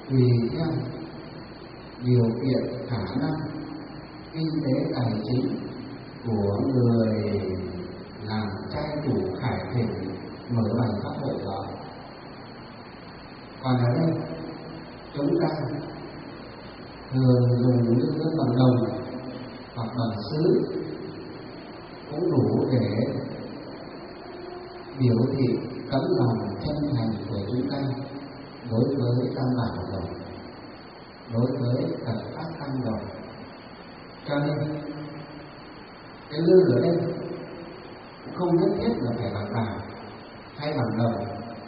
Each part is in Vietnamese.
tùy theo điều kiện khả năng kinh tế tài chính của người làm trai chủ khải thịnh mở bằng pháp hội đó. Còn ở đây chúng ta thường dùng lương hương bằng đồng hoặc bằng sứ cũng đủ để biểu thị tấm lòng chân thành của chúng ta đối với tam bảo rồi, đối với Phật pháp tăng rồi. Cho nên cái lương ở đây cũng không nhất thiết là phải bằng bạc hay bằng đồng,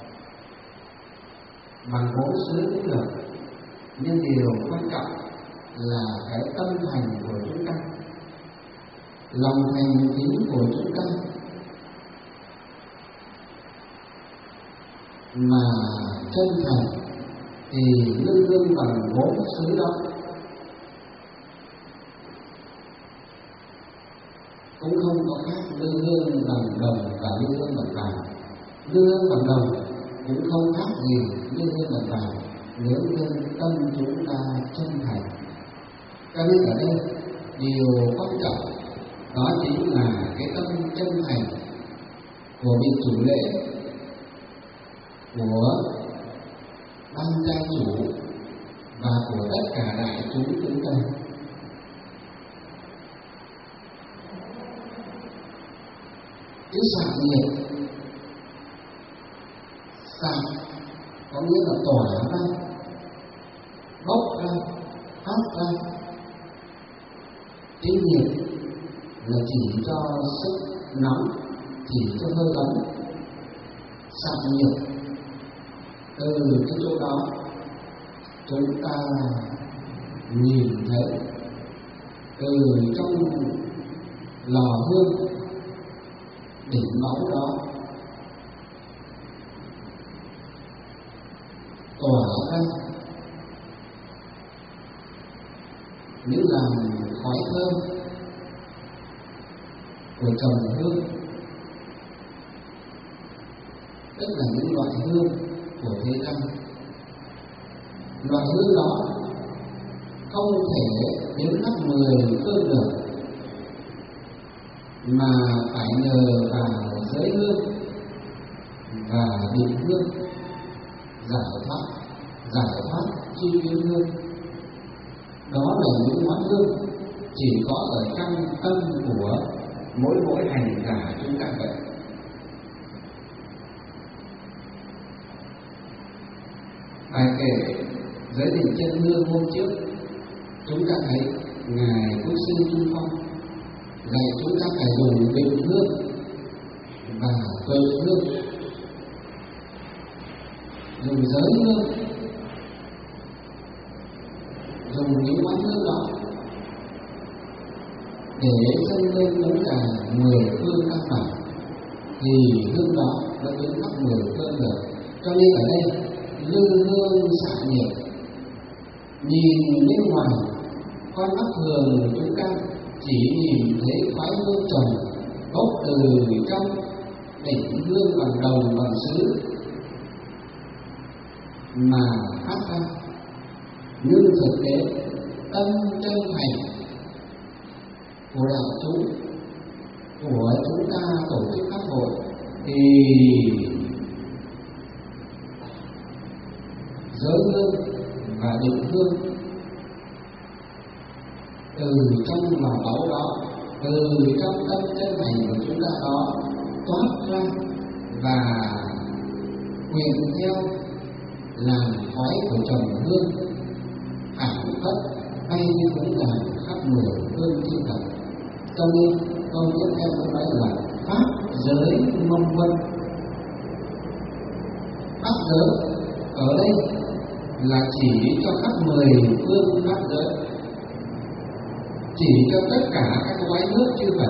bằng gỗ sứ cũng được, nhưng điều quan trọng là cái tâm thành của chúng ta, lòng thành kính của chúng ta mà chân thành thì lương hương bằng gỗ sứ đó cũng không có khác lương hương bằng đồng và lương hương bằng vàng. Lương hương bằng đồng cũng không khác gì lương hương bằng vàng nếu như tâm chúng ta chân thành. Cho nên ở đây điều quan trọng đó chính là cái tâm chân thành của vị chủ lễ, của ban trai chủ và của tất cả đại chúng ta. Cái xạ nhiệt, xạ có nghĩa là tỏa ra, bốc ra, phát ra. Cái nhiệt là chỉ cho sức nóng, chỉ cho hơi ấm. Xạ nhiệt từ cái chỗ đó chúng ta nhìn thấy từ trong lò hương đỉnh máu đó tỏa ra những làn khói thơm của trầm hương, tức là những loại hương của thế gian. Loại hương đó không thể đến khắp 10 phương được, mà phải nhờ vào giới hương và định hương giải thoát chi kiến hương. Đó là những món hương chỉ có ở trong tâm của mỗi hành giả chúng ta vậy. Bài kể giới định chân hương hôm trước chúng ta thấy ngài Quốc sư Trung Phong dạy chúng ta phải dùng định hương và tuệ hương, dùng giới hương, dùng những món hương đó để dâng lên tất cả 10 phương các bản, thì hương đó đã đến khắp 10 phương được. Cho nên ở đây lư hương xạ nhiệt, nhìn bên ngoài con mắt thường chúng ta chỉ nhìn thấy khói hương trầm bốc từ trong đỉnh hương bằng đồng bằng sứ mà phát ra, nhưng thực tế tâm chân thành của đạo chúng, của chúng ta tổ chức pháp hội thì giới hương và định hương từ trong lò báu đó, từ trong tâm chân thành của chúng ta đó toát ra và quyện theo làn khói của trầm hương phảng phất bay như cũng là khắp 10 phương thiên thần. Cho nên câu tiếp theo tôi nói là pháp giới mông vân. Pháp giới ở đây là chỉ cho khắp 10 phương pháp giới, chỉ cho tất cả các quái nước chư Phật,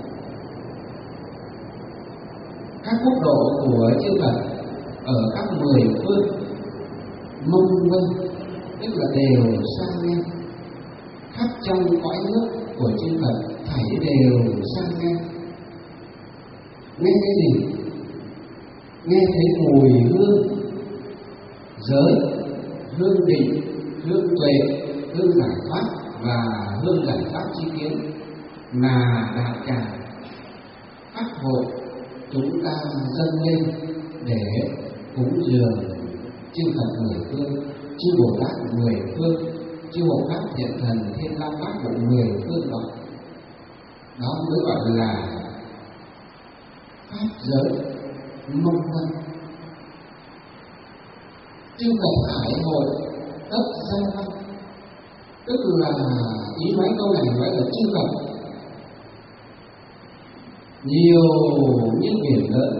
các quốc độ của chư Phật ở các 10 phương mông vân, tức là đều sang nghe, khắp trong cõi nước của chư Phật thảy đều sang nghe. Nghe cái gì? Nghe thấy mùi hương giới hương định, hương tuệ, hương giải thoát và hương giải thoát chi kiến mà đạo tràng pháp hội chúng ta dâng lên để cúng dường chư Phật mười phương, chư Bồ Tát mười phương, chư Hộ Pháp Thiện Thần Thiên Long Bát Bộ mười phương đó. Đó mới gọi là pháp giới mong văn. Chư Phật hải hội tất gia văn, tức là ý nói câu này nói là chư Phật nhiều như biển lớn.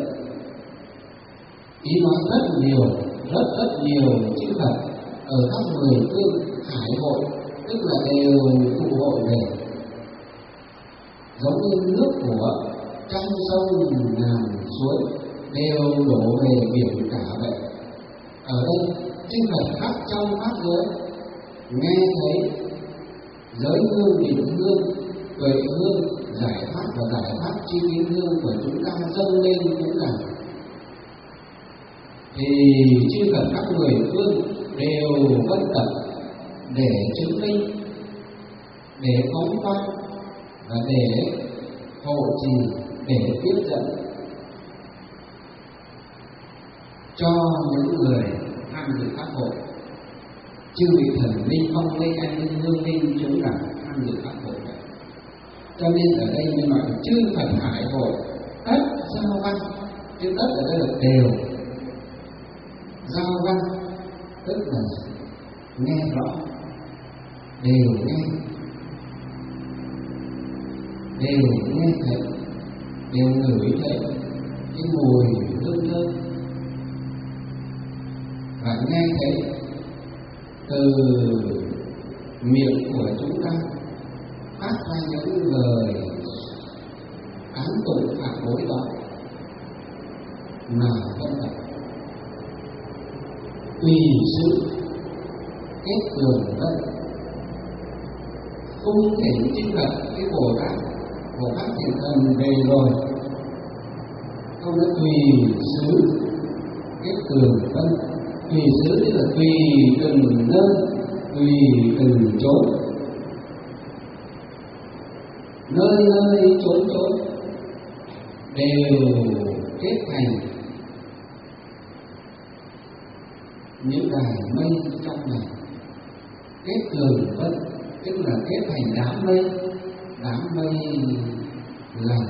Ý nói rất nhiều, rất nhiều chư Phật ở khắp mười phương hải hội, tức là đều tụ hội về, giống như nước của trong sông ngàn suối đều đổ về biển cả vậy. Ở đây chư Phật khắp trong pháp giới nghe thấy giới hương, định hương, tuệ hương, giải thoát và giải thoát chi kiến hương của chúng ta dâng lên cũng là, thì chư Phật các mười phương đều vân tập để chứng minh, để phóng quang và để hộ trì, để tiếp dẫn cho những người tham dự pháp hội. Chư vị thần linh, phong linh, an linh, hương linh chúng là tham dự pháp hội. Cho nên ở đây như nói chư Phật hải hội tất giao văn, chữ tất ở đây là đều. Giao văn tức là nghe rõ, đều nghe thấy, đều ngửi thấy cái mùi hương thơm và nghe thấy từ miệng của chúng ta phát ra những lời án tụng phản đối đó mà phân tập tùy sự kết tường vân, cung thỉnh chư Phật cái Bồ Tát Thiện Thần về rồi, không đã tùy xứ kết tường vân. Tùy xứ tức là tùy từng nơi, tùy từng chốn, nơi chốn đều kết thành những đài mây trong này. Kết tường vân tức là kết thành đám mây lành,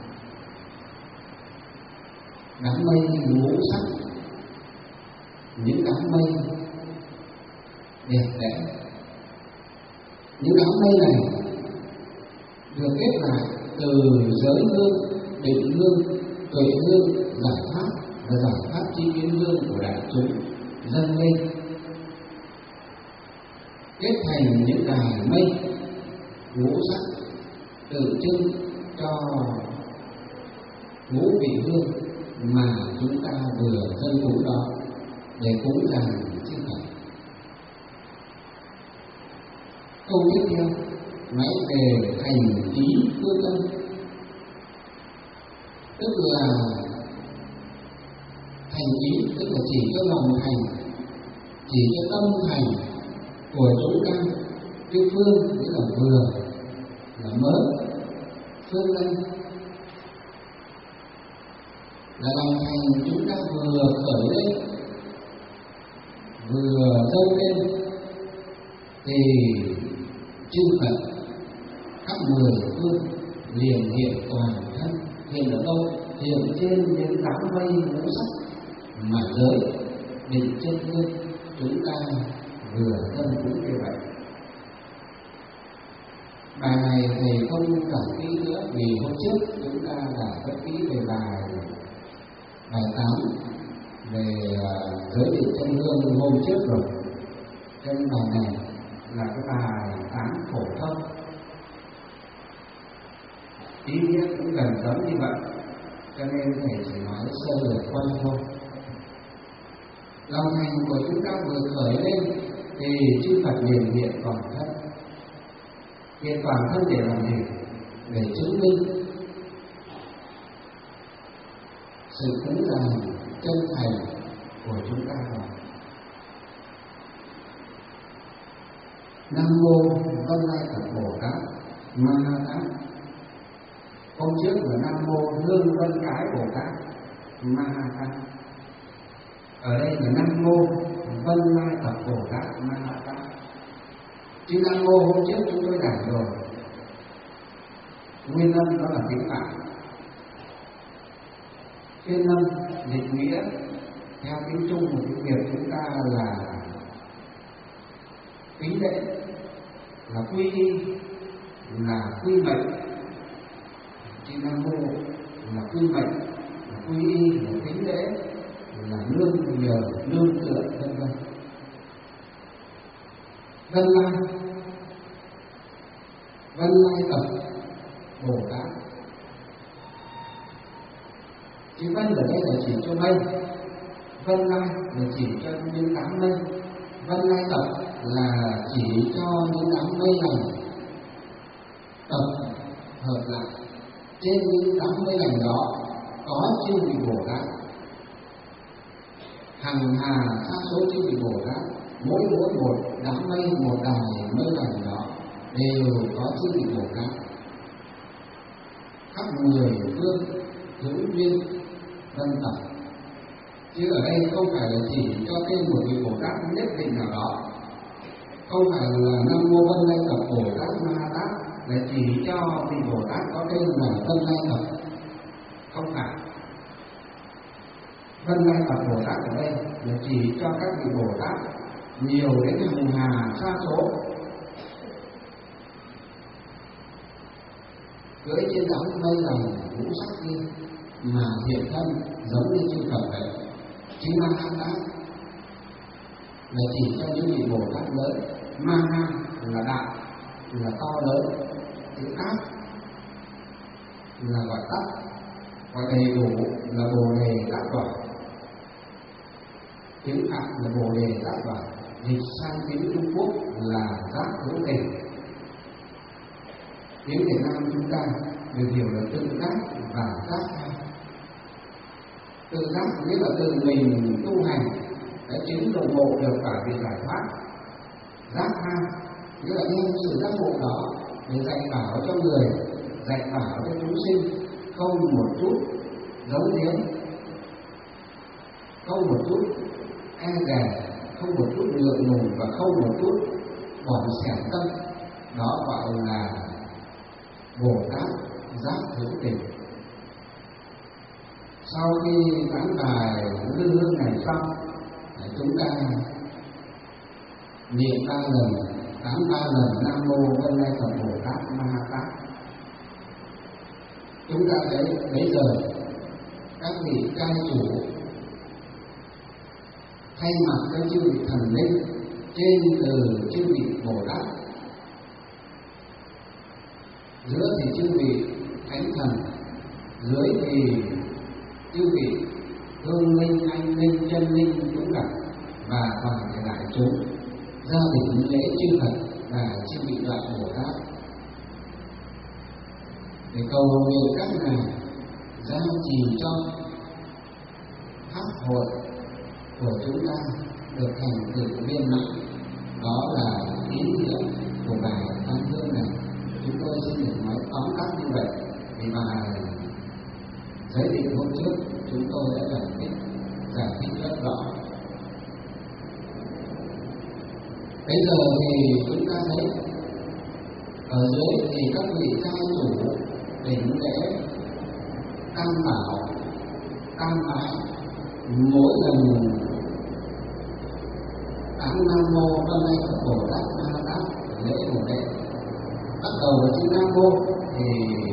đám mây ngũ sắc, những đám mây đẹp đẽ. Những đám mây này được kết lại từ giới hương, định hương, tuệ hương, giải thoát và giải thoát chi kiến hương của đại chúng dâng lên, kết thành những đài mây ngũ sắc tượng trưng cho ngũ vị hương mà chúng ta vừa dâng cúng đó để cúng dường chư Phật. Câu tiếp theo nói về thành ý phương tâm, tức là thành ý tức là chỉ cho lòng thành, chỉ cho tâm thành của chúng ta. Cái phương tức là vừa, là mới, phương lên là lòng thành chúng ta vừa khởi lên, vừa dâng lên, thì chư Phật khắp mười phương liền hiện toàn thân. Hiện ở đâu? Hiện trên những đám mây ngũ sắc mà giới định chân hương chúng ta vừa dâng cũng như vậy. Bài này thầy không giảng kỹ nữa vì hôm trước chúng ta đã rất kỹ về bài 8 về giới định chân hương hôm trước rồi. Cho nên bài này là cái bài 8 phổ thông, ý nghĩa cũng gần giống như vậy, cho nên thầy chỉ nói sơ lược qua thôi. Lòng thành của chúng ta vừa khởi lên thì chư Phật liền hiện toàn thân. Hiện toàn thân để làm gì? Để chứng minh sự cúng dường chân thành của chúng ta rồi. Nam mô Vân Lai Phật Bồ Tát Ma Ha Tát. Hôm trước là Nam mô Hương Vân Cái Bồ Tát Ma Ha Tát. Ở đây là Nam mô Vân Lai Phật Bồ Tát Ma Ha Tát. Chứ Nam mô hôm trước chúng tôi giảng rồi, nguyên âm đó là tiếng Phạn, phiên âm dịch nghĩa theo tiếng Trung của tiếng Việt chúng ta là kính lễ, là quy y, là quy mệnh. Chứ Nam mô là quy mệnh, là quy y, là kính lễ, là nương nhờ, nương tựa, vân vân. Vân Lai, Vân Lai Phật Bồ Tát. Chữ Vân ở đây là chỉ cho mây, Vân Lai là chỉ cho những đám mây, Vân Lai Tập là chỉ cho những đám mây này tập hợp lại. Trên những đám mây lành đó có chư vị Bồ Tát, hằng hà sa số chư vị Bồ Tát, mỗi một đám mây, một đài mây lành đó đều có chư vị Bồ Tát khắp 10 phương hữu duyên vân tập. Chứ ở đây không phải là chỉ cho tên một vị Bồ Tát nhất định nào đó, không phải là Nam mô Vân Lai Tập Bồ Tát Ma Ha Tát là chỉ cho vị Bồ Tát có tên là Vân Lai Tập, không phải. Vân Lai Tập Bồ Tát ở đây là chỉ cho các vị Bồ Tát nhiều đến hằng hà sa số, cưỡi trên đám mây lành ngũ sắc kia mà hiện thân giống như chư Phật vậy. Chứ Ma Ha Tát là chỉ cho những vị Bồ Tát lớn. Ma Ha là đại, là to lớn. Chữ Tát là gọi tắt, gọi đầy đủ là Bồ Đề Tát Đoạt. Tiếng Phạn là Bồ Đề Tát Đoạt, dịch sang tiếng Trung Quốc là giác hữu tình. Tiếng Việt Nam chúng ta được hiểu là tự giác và giác tha. Tự giác nghĩa là tự mình tu hành đã chứng đồng bộ được cả việc giải thoát. Giác tha nghĩa là đem sự giác ngộ đó để dạy bảo cho người, dạy bảo cho chúng sinh, không một chút giấu giếm, không một chút e dè, không một chút ngượng ngùng và không một chút bỏng xẻo tâm. Đó gọi là Bồ Tát giác hữu tình. Sau khi giảng bài lư hương này xong, chúng ta niệm 3 lần, tán 3 lần Nam mô Vân Lai Phật Bồ Tát Ma Ha Tát. Chúng ta thấy bây giờ các vị cai chủ thay mặt các chư vị thần linh, trên từ chư vị Bồ Tát, giữa thì chư vị thánh thần, dưới thì chư vị hương linh, anh linh, chân linh cũng gặp, và toàn thể đại chúng gia đình lễ chư Phật và chư vị đoạn Bồ Tát để cầu nguyện các ngài gia trì cho pháp hội của chúng ta được thành tựu viên mãn. Đó là ý nghĩa của bài tán hương này. Chúng tôi xin được nói tóm tắt như vậy vì bài giới định hôm trước chúng tôi đã giải thích rất rõ. Bây giờ thì chúng ta thấy ở dưới thì các vị cai chủ đỉnh lễ tam bảo, tam bái, mỗi lần tán Nam mô Vân Lai Phật Bồ Tát Ma Ha Tát lễ một lễ. Bắt đầu với chữ Nam mô thì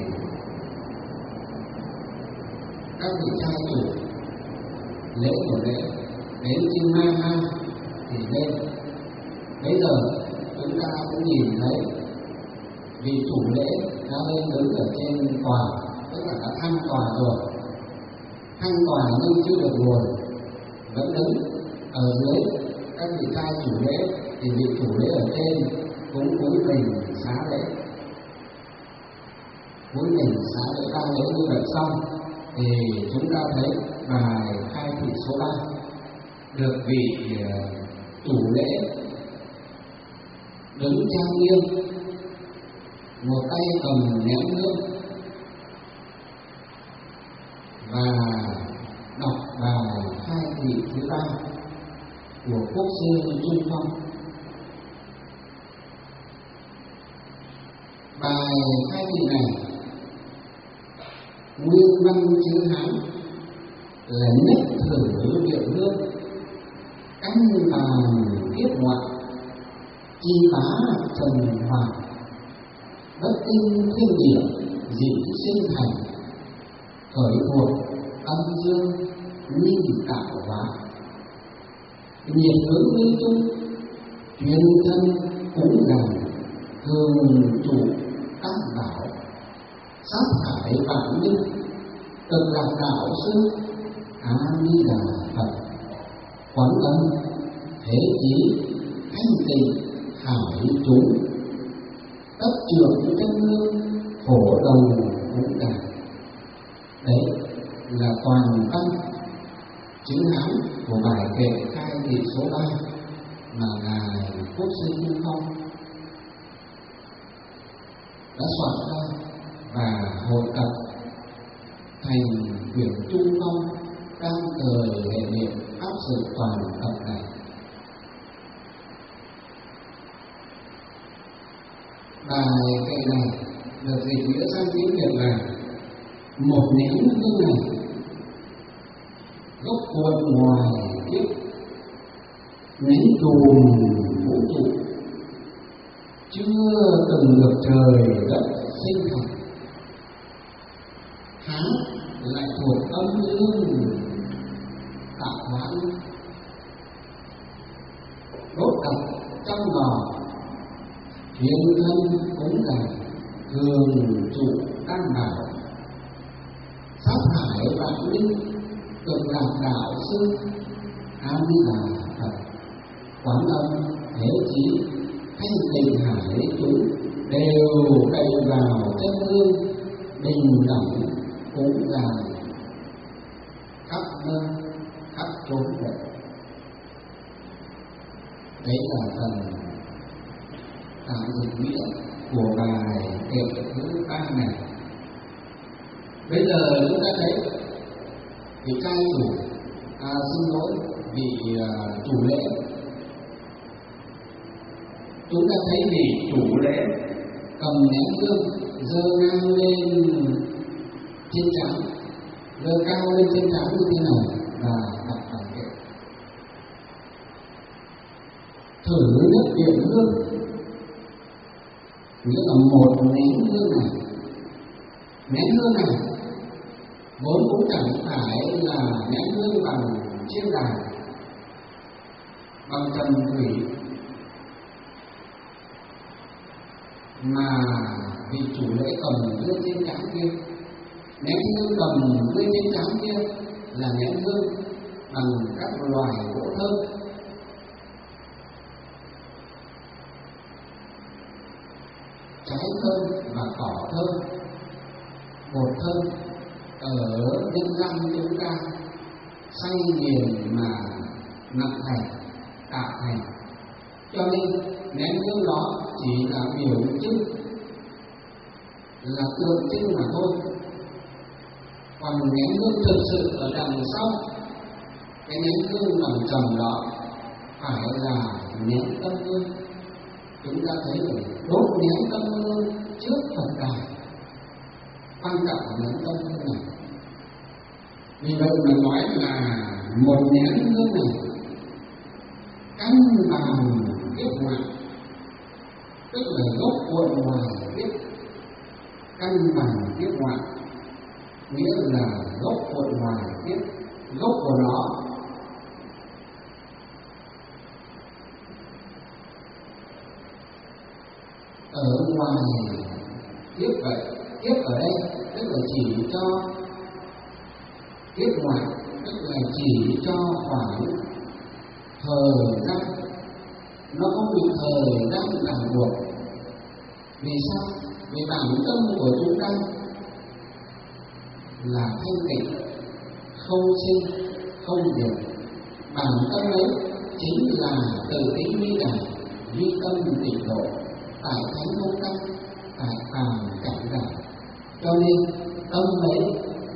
các vị trai chủ lễ một lễ, đến chữ Ma Ha thì lên. Bây giờ chúng ta cũng nhìn thấy vị chủ lễ đã lên đứng ở trên tòa, tức là đã thăng tòa rồi. Thăng tòa nhưng chưa được ngồi, vẫn đứng. Ở dưới các vị trai chủ lễ thì vị chủ lễ ở trên cũng cúi mình xá lễ. Cúi mình xá lễ ba lễ như vậy xong thì chúng ta thấy bài khai thị số 3 được vị chủ lễ đứng trang nghiêm, một tay cầm nén hương và đọc bài khai thị thứ 3 của Quốc sư Trung Phong. Bài khai thị này nguyên văn chữ Hán là nhất thử điện hương, canh vàng kiếp ngoại, chi bá trần hoàng, bất tinh thiên địa, dị sinh thành, khởi thuộc âm dương, nhi tạo hóa, nhiệt hướng linh trung, chuyên thân cúng dường, thường chủ tam bảo, sát hải vạn linh, cực lạc đạo sư A Di Đà Phật, quán âm thế chí thanh tịnh hải chúng, tất trưởng chân hương phổ đồng cũng đà. Đấy là toàn văn chữ Hán của bài kệ khai thị số 3 mà ngài Quốc sư Trung Phong đã soạn ra và hội tập thành quyển Trung Phong đang thời hệ niệm áp dụng toàn tập này. Bài kệ này được dịch nghĩa sang tiếng Việt là một nén hương này gốc cuộn ngoài kiếp, nén chùm vũ trụ, chưa từng được trời đất sinh thành, há lại thuộc âm dương tạo hóa, đốt đặt trong lò thiên thân cúng dường, thường trụ tam bảo, sát hải vạn linh, cực lạc đạo sư A Di Đà Phật, quán âm thế chí thanh tịnh hải chúng, đều cậy vào chân hương bình đẳng cúng dường khắp nơi khắp chốn vậy. Đấy là phần tạm dịch nghĩa của bài kệ thứ 3 này. Bây giờ chúng ta thấy vị trai chủ, xin lỗi vị chủ lễ, chúng ta thấy vị chủ lễ cầm nén hương giơ ngang lên trên trán, giơ cao lên trên trán như thế này và đọc bài kệ. Thử nhất điện hương, nghĩa là một nén hương này. Nén hương này vốn cũng chẳng phải là nén hương bằng chiếc đàn, bằng trần thủy, mà vị chủ lễ cầm đưa trên trán kia, nén hương cầm đưa trên trán kia là nén hương bằng các loài gỗ thơm. Trái thơm và cỏ thơm, bột thơm ở nhân gian chúng ta xay nghiền mà nặng thành, tạo thành. Cho nên nén hương đó chỉ là biểu trưng, là tượng trưng mà thôi. Còn nén hương thực sự ở đằng sau cái nén hương bằng trầm đó phải là nén tâm hương. Chúng ta thấy rồi, đốt nén tâm hương trước Phật đài, quan trọng là nén tâm hương này. Vì vậy mà nói là một nén hương này căn bằng kiếp ngoại, tức là gốc cuộn ngoài kiếp, căn bằng kiếp ngoại, nghĩa là gốc cuộn ngoài kiếp, gốc của nó ở ngoài kiếp vậy. Kiếp ở đây tức là chỉ cho kiếp ngoại, tức là chỉ cho khoảng thời gian, nó không bị thời gian ràng buộc. Vì sao? Vì bản tâm của chúng ta là thanh tịnh, không sinh, không diệt. Bản tâm ấy chính là tự tính vi đẳng, duy tâm tịnh độ, tại thánh không căn, tại phàm cảnh đạo. Cho nên tâm ấy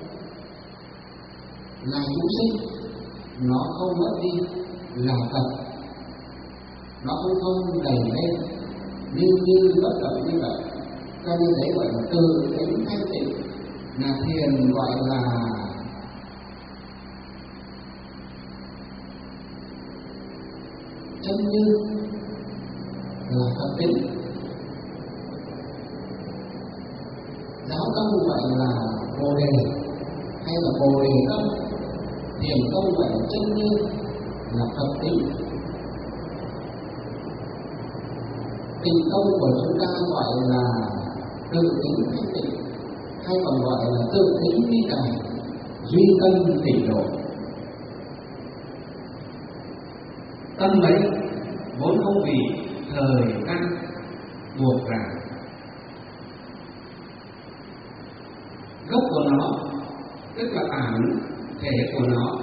là chúng sinh, nó không mất đi là thật, nó cũng không đầy lên như bất động như vậy. Cho nên đấy gọi là tự tính thanh tịnh, là thiền gọi là chân như, là thật tính. Giáo tông gọi là bồ đề hay là bồ đề tâm, thiền tông gọi là chân như, là thật tính. Tịnh tông của chúng ta gọi là tự tính thanh tịnh, hay còn gọi là tự tính ly đài, duy tâm tịnh độ. Tâm ấy vốn không bị thời gian buộc ràng, gốc của nó tức là bản thể của nó,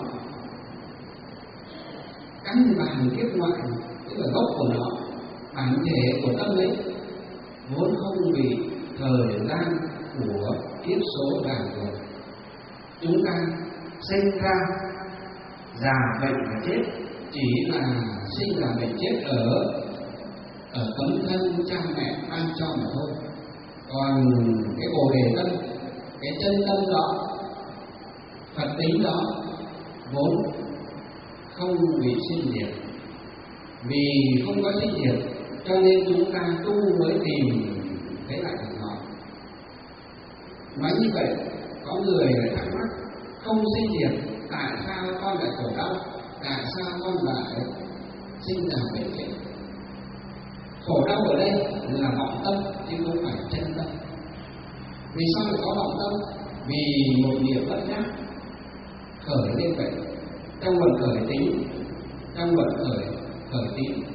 căn bản kiếp ngoại tức là gốc của nó, bản thể của tâm ấy vốn không bị thời gian của kiếp số ràng buộc. Chúng ta sinh ra, già bệnh và chết chỉ là sinh ra bệnh chết ở tấm thân cha mẹ ban cho mà thôi. Còn cái bồ đề tâm, cái chân tâm đó, Phật tính đó vốn không bị sinh diệt. Vì không có sinh diệt cho nên chúng ta tu mới tìm thấy lại được nó. Nói như vậy, có người lại thắc mắc, không sinh diệt, tại sao con lại khổ đau? Tại sao con lại sinh ra bệnh chết? Khổ đau ở đây là vọng tâm chứ không phải chân tâm. Vì sao lại có vọng tâm? Vì một niệm bất giác khởi lên vậy. Trong luận khởi tính, trong luận khởi tín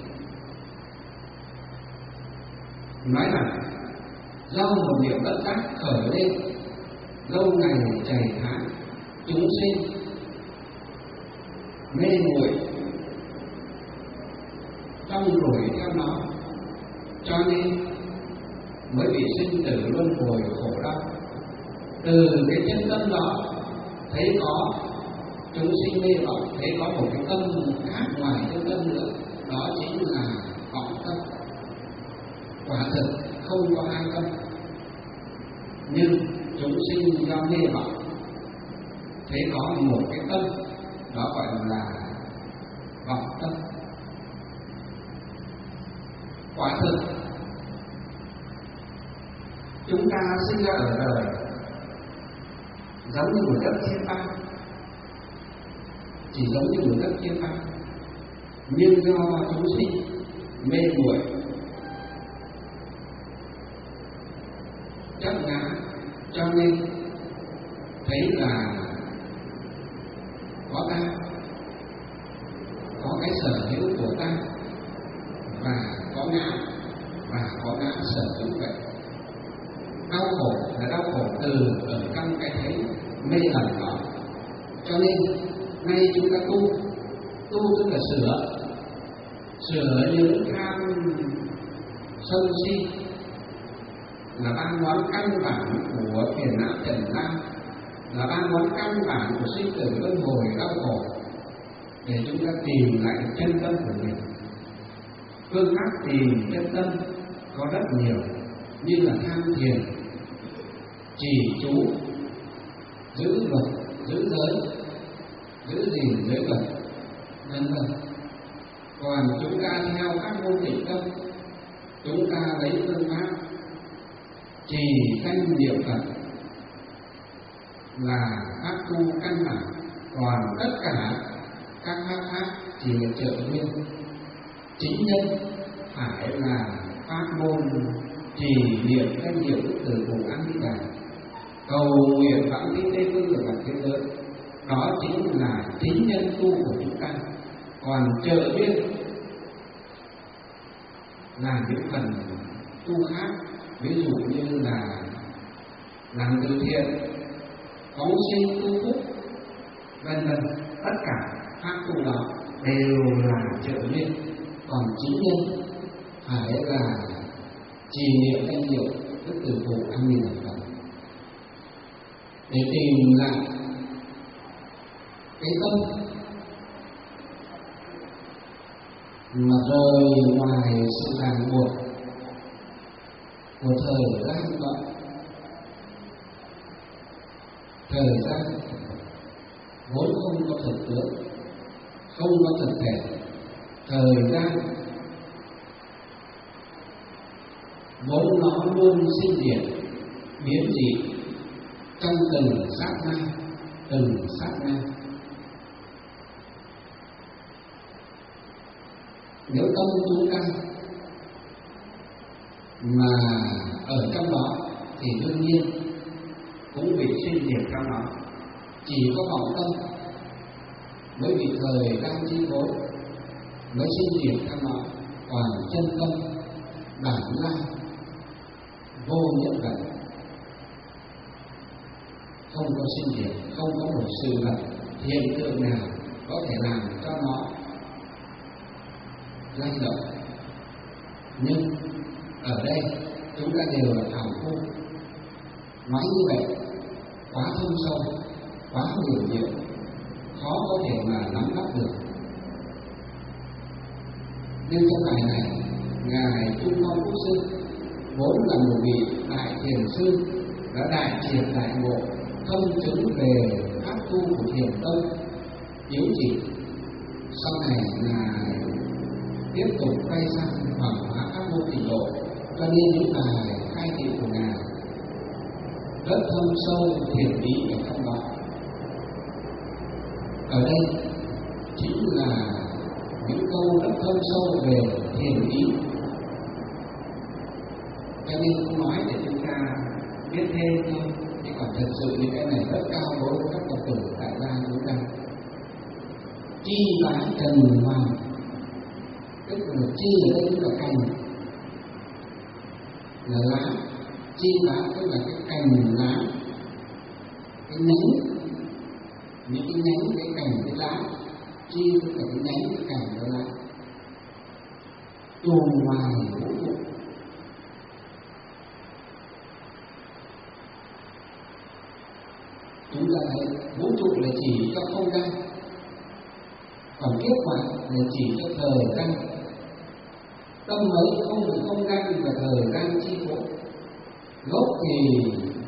nói rằng do một niệm bất giác khởi lên, lâu ngày chảy tháng, chúng sinh mê muội trong đuổi theo nó, cho nên mới bị sinh tử luân hồi khổ đau. Từ cái chân tâm đó thấy có chúng sinh mê vọng, thấy có một cái tâm khác ngoài chân tâm nữa, đó chính là vọng tâm. Quả thực không có hai tâm, nhưng chúng sinh do mê vọng thấy có một cái tâm, đó gọi là vọng tâm. Quả thực chúng ta sinh ra ở đời giống như một đất chiêm bao, chỉ giống như một đất chiêm bao, nhưng do chúng sinh mê muội chấp ngã, cho nên thấy là có ta, có cái sở hữu của ta, và có ngã, và có ngã sở hữu vậy. Đau khổ là đau khổ từ ở trong cái thấy mê lầm đó. Cho nên nay chúng ta tu tức là sửa những tham sân si, là ba ngón căn bản của phiền não trần gian, là ba ngón căn bản của sinh tử luân hồi đau khổ, để chúng ta tìm lại chân tâm của mình. Phương pháp tìm chân tâm có rất nhiều, như là tham thiền, trì chú, giữ luật, giữ giới, giữ gìn giới luật, vân vân. Còn chúng ta theo các môn tịnh tâm, chúng ta lấy phương pháp trì danh niệm Phật là pháp tu căn bản. Còn tất cả các pháp khác chỉ là trợ duyên. Chính nhân phải là pháp môn trì niệm danh niệm từ cùng ăn đi đà, cầu nguyện vãng sinh tây phương được bằng thế giới. Đó chính là chính nhân tu của chúng ta. Còn trợ duyên là những phần tu khác, ví dụ như là làm từ thiện, phóng sinh tu phúc, vân vân. Tất cả pháp tu đó đều là trợ duyên. Còn chính nhân phải là trì niệm danh hiệu Đức Từ Phụ A Di Đà Phật để tìm lại cái tâm mà rời ngoài sự ràng buộc của thời gian đó. Thời gian vốn không có thực tướng, không có thực thể. Thời gian vốn nó luôn sinh diệt, biến dị trong từng sát na, từng sát na. Nếu tâm chúng ta mà ở trong đó thì đương nhiên cũng bị sinh diệt trong đó. Chỉ có vọng tâm mới bị thời gian chi phối, mới sinh diệt trong đó. Còn chân tâm bản lai vô nhất vật, không có sinh diệt, không có một sự vật hiện tượng nào có thể làm cho nó lay động. Nhưng ở đây chúng ta đều là phàm phu, nói như vậy quá thâm sâu, quá nhiều việc, khó có thể mà nắm bắt được. Nhưng trong bài này, Ngài Trung Phong Quốc Sư vốn là một vị đại thiền sư, đã đại triệt đại ngộ, thâm chứng về pháp tu của thiền tông yếu chỉ. Sau này Ngài tiếp tục quay sang hoàng hóa các môn tịnh độ, cho nên những bài khai thị của Ngài rất thâm sâu thiền ý ở trong đó. Ở đây chính là những câu rất thâm sâu về thiền ý, cho nên không nói để chúng ta biết thêm thôi, chứ còn thật sự những cái này rất cao đối với các Phật tử tại gia chúng ta. Chi lá trần hoàng, tức là chi ở đây tức là cành, là lá. Chi lá tức là cái cành lá, cái nhánh, những cái nhánh, cái cành, cái lá. Chi tức là cái nhánh, cái cành, cái lá. Tuồng ngoài vũ trụ, chúng ta thấy vũ trụ là chỉ cho không gian, còn kiếp hoạt là chỉ cho thời gian. Tâm ấy không được không gian và thời gian chi phối. Gốc thì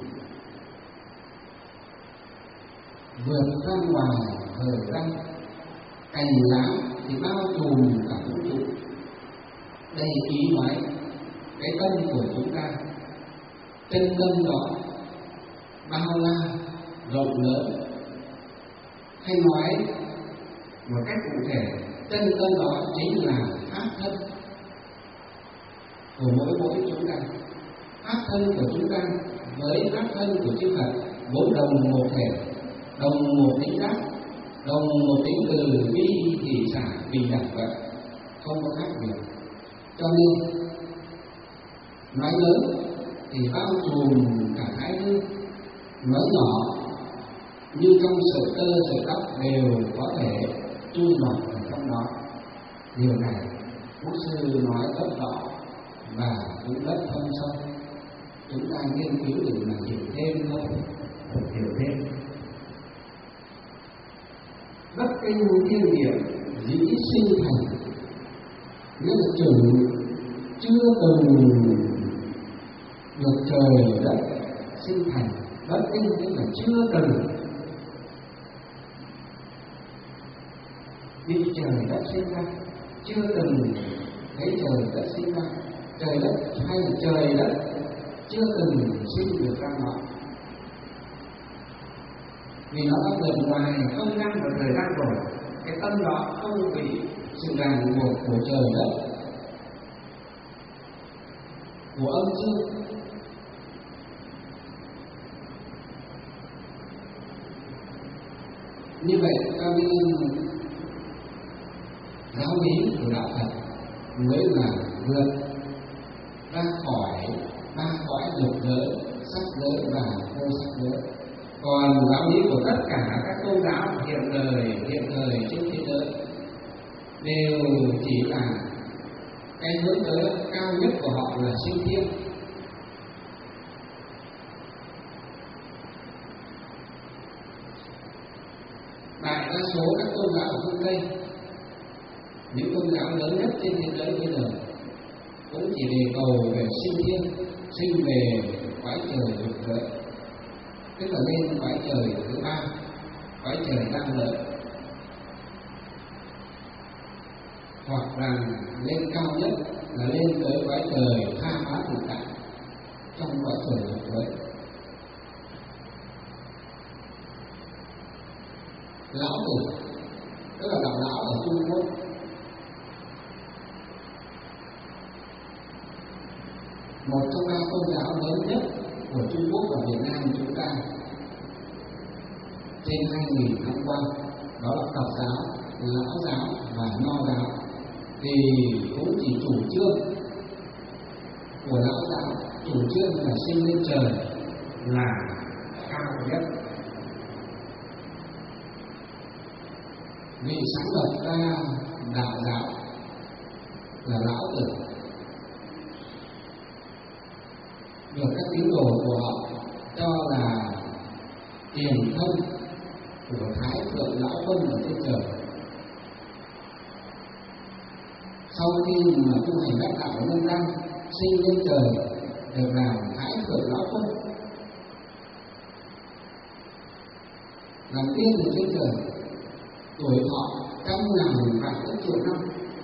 vượt ra ngoài thời gian, cành lá thì bao trùm cả vũ trụ. Đây ý nói cái tâm của chúng ta, chân tâm đó bao la rộng lớn, hay nói một cách cụ thể, chân tâm đó chính là pháp thân của mỗi chúng ta. Pháp thân của chúng ta với pháp thân của chư Phật vốn đồng một thể, đồng một tính giác, đồng một tính từ bi hỷ xả bình đẳng vậy, không có khác biệt. Cho nên nói lớn thì bao trùm cả hai hư, nói nhỏ như trong sợi tơ sợi tóc đều có thể chui lọt ở trong đó. Điều này Quốc sư nói rất rõ và cũng rất thâm sâu. Chúng ta nghiên cứu để mà hiểu thêm thôi, hiểu thêm. Bất kinh thiên địa dĩ sinh thành, nghĩa là chừng chưa từng được trời đất sinh thành. Bất kinh nghĩa là chưa từng bị trời đất sinh ra, chưa từng thấy trời đất sinh ra. Trời đất hay là trời đất chưa từng sinh được ra nó, vì nó đã vượt ngoài không gian và thời gian rồi. Cái tâm đó không bị sự ràng buộc của trời đất, của âm dương. Như vậy cho nên giáo lý của đạo Phật mới là vượt ra khỏi ba cõi lục giới, sắc giới và vô sắc giới. Còn giáo lý của tất cả các tôn giáo hiện thời trên thế giới đều chỉ là cái hướng tới cao nhất của họ là sinh thiên. Đại đa số các tôn giáo ở phương Tây, những tôn giáo lớn nhất trên thế giới bây giờ, cũng chỉ đề cầu về sinh thiên, sinh về cõi trời dục giới, tức là lên cõi trời thứ ba, cõi trời đang lợi, hoặc là lên cao nhất là lên tới cõi trời tha hóa tự tại trong cõi trời dục giới. Lão Tử, tức là đạo lão ở Trung Quốc, một trong ba tôn giáo lớn nhất của Trung Quốc và Việt Nam chúng ta trên 2.000 năm qua, đó là Phật giáo, Lão giáo và Nho giáo, thì cũng chỉ chủ trương của Lão giáo, chủ trương là sinh lên trời là cao nhất. Vị sáng lập ra đạo giáo là Lão Tử, được các tín đồ của họ cho là tiền thân của Thái Thượng Lão Quân ở trên trời. Sau khi mà tu hành đắc đạo ở nhân gian, sinh lên trời được làm Thái Thượng Lão Quân, làm tiên ở trên trời, tuổi thọ 100.000 vạn ức triệu năm.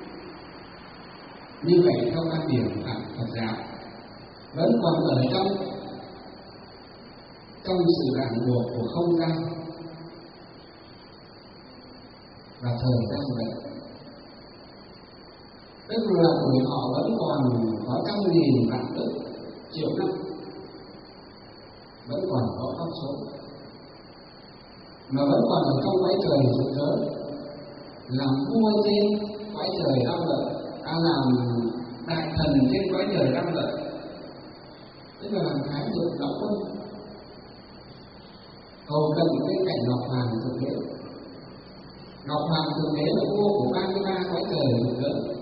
Như vậy theo quan điểm Phật giáo vẫn còn ở trong sự ràng buộc của không gian và thời gian vậy. Tức là tuổi họ vẫn còn có 100.000 vạn ức triệu năm, vẫn còn có con số, mà vẫn còn ở trong cõi trời dục giới, làm vua trên cõi trời đang lợi, làm đại thần trên cõi trời đang lợi, tức là làm Thái Thượng Lão Quân, hầu cận bên cạnh Ngọc Hoàng Thượng Đế. Ngọc Hoàng Thượng Đế là vua của 33 cõi trời dục giới.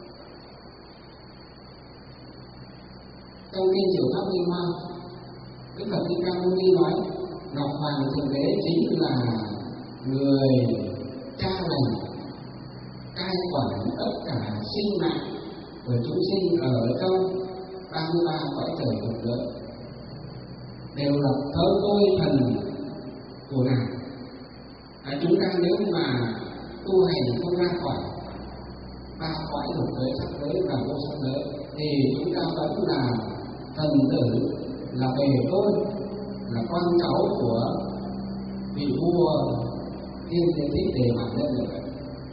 Trong kinh Diệu Pháp Liên Hoa, Đức Phật Thích Ca Mâu Ni nói Ngọc Hoàng Thượng Đế chính là người cha lành, cai quản tất cả sinh mạng của chúng sinh ở trong 33 cõi trời dục giới, đều là thớ tôi thần của Ngài. Chúng ta nếu mà tu hành không ra khỏi 3 cõi dục giới, sắc giới và vô sắc giới, thì chúng ta vẫn là thần tử, là bề tôi, là con cháu của vị vua Thiên Thế Thích Đề Hoàng Nhân như vậy.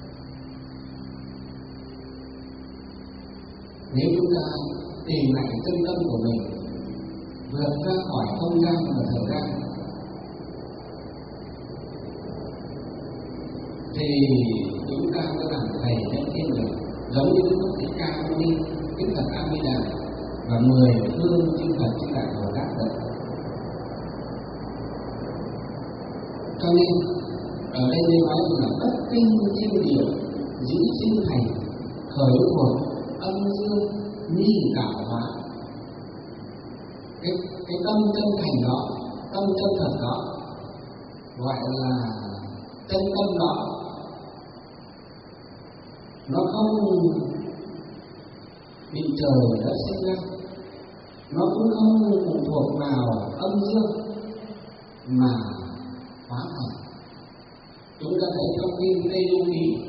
Nếu chúng ta tìm lại chân tâm của mình, vượt ra khỏi không gian và thời gian, thì chúng ta mới làm thầy nhân thiên được, giống như Đức Phật Thích Ca Mâu Ni, Đức Phật A Di Đà và 10 phương chư Phật chư Đại Bồ Tát vậy. Cho nên ở đây mới nói là bất kinh thiên điệu dĩ sinh thành, khởi thuộc âm dương nhi tạo hóa. Cái tâm chân thành đó, tâm chân thật đó, gọi là chân tâm đó, nó không bị trời đã sinh ra, nó cũng không phụ thuộc vào âm dương mà hóa thành. Chúng ta thấy trong kinh Tây Du Ký,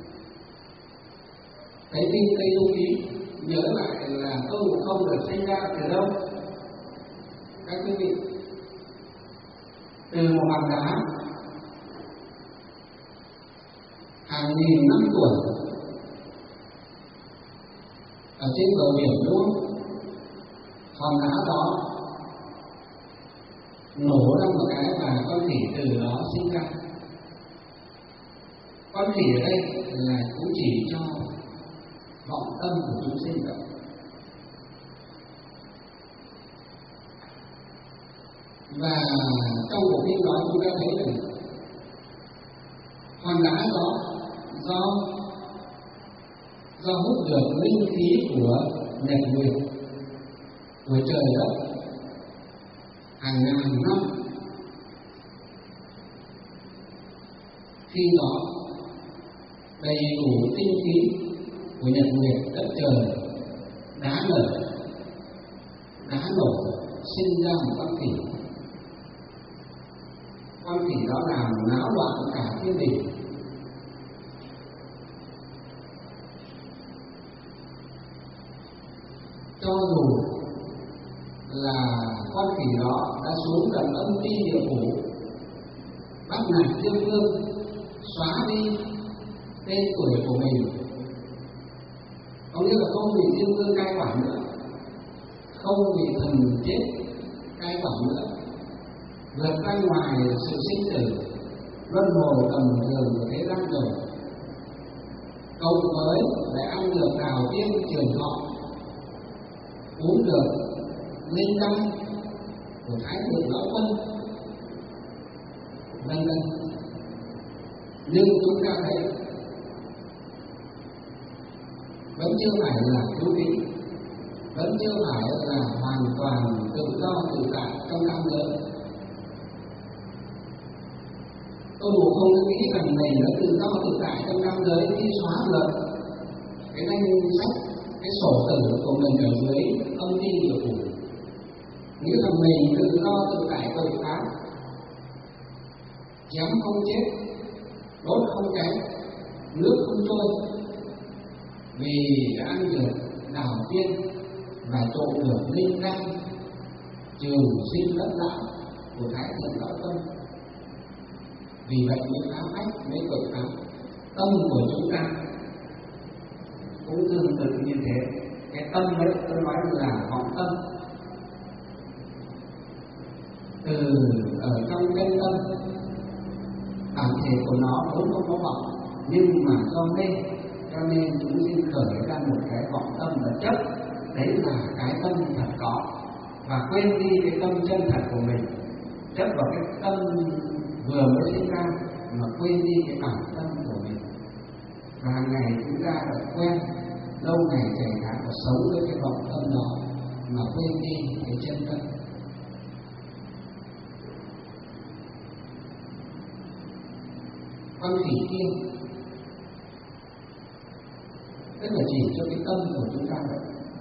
cái kinh Tây Du Ký nhớ lại là Tôn Ngộ Không được sinh ra từ đâu? Các quý vị, từ một hòn đá hàng nghìn năm tuổi ở trên bờ biển, đúng không? Hòn đá đó nổ ra một cái và con khỉ từ đó sinh ra. Con khỉ ở đây là cũng chỉ cho vọng tâm của chúng sinh vậy. Và trong bộ kinh đó chúng ta thấy rằng hòn đá đó do do hút được linh khí của nhật nguyệt, của trời đất hàng ngàn năm. Khi đó đầy đủ tinh khí của nhật nguyệt đất trời đá nổ sinh ra một con khỉ. Con khỉ đó làm náo loạn cả thiên đình. Cho dù là con khỉ đó đã xuống tận âm ti địa phủ, bắt nạt Diêm Vương, xóa đi tên tuổi của mình, có nghĩa là không bị Diêm Vương cai quản nữa, không bị thần chết cai quản nữa, vượt ra ngoài sự sinh tử luân hồi tầm thường của thế gian rồi, cộng với lại ăn được đào tiên trường thọ, uống được linh đăng của Thái Thượng Lão Quân, vân vân. Nhưng chúng ta thấy vẫn chưa phải là cứu vĩ, vẫn chưa phải là hoàn toàn tự do tự tại trong tam giới. Tôi cũng không nghĩ rằng mình đã tự do tự tại trong tam giới khi xóa được cái danh sách, cái sổ tử của mình ở dưới âm ti địa phủ, nghĩ rằng mình tự do tự tại tội ác, chém không chết, đốt không cháy, nước không trôi, vì đã ăn được đào tiên và trộn được linh đăng trường sinh bất lão của Thái Thượng Lão Quân. Vì vậy mới ám ách, mới tội ác. Tâm của chúng ta cũng tương tự như thế. Cái tâm đấy tôi nói là vọng tâm. Từ ở trong chân tâm, bản thể của nó vốn không có vọng, nhưng mà do mê, cho nên chúng sinh khởi ra một cái vọng tâm vật chất, đấy là cái tâm thật có, và quên đi cái tâm chân thật của mình, chấp vào cái tâm vừa mới sinh ra mà quên đi cái bản tâm của mình. Và hàng ngày chúng ta đã quen, lâu ngày ngày tháng và sống với cái vọng tâm đó mà quên đi cái chân tâm. Con khỉ kia tức là chỉ cho cái tâm của chúng ta vậy.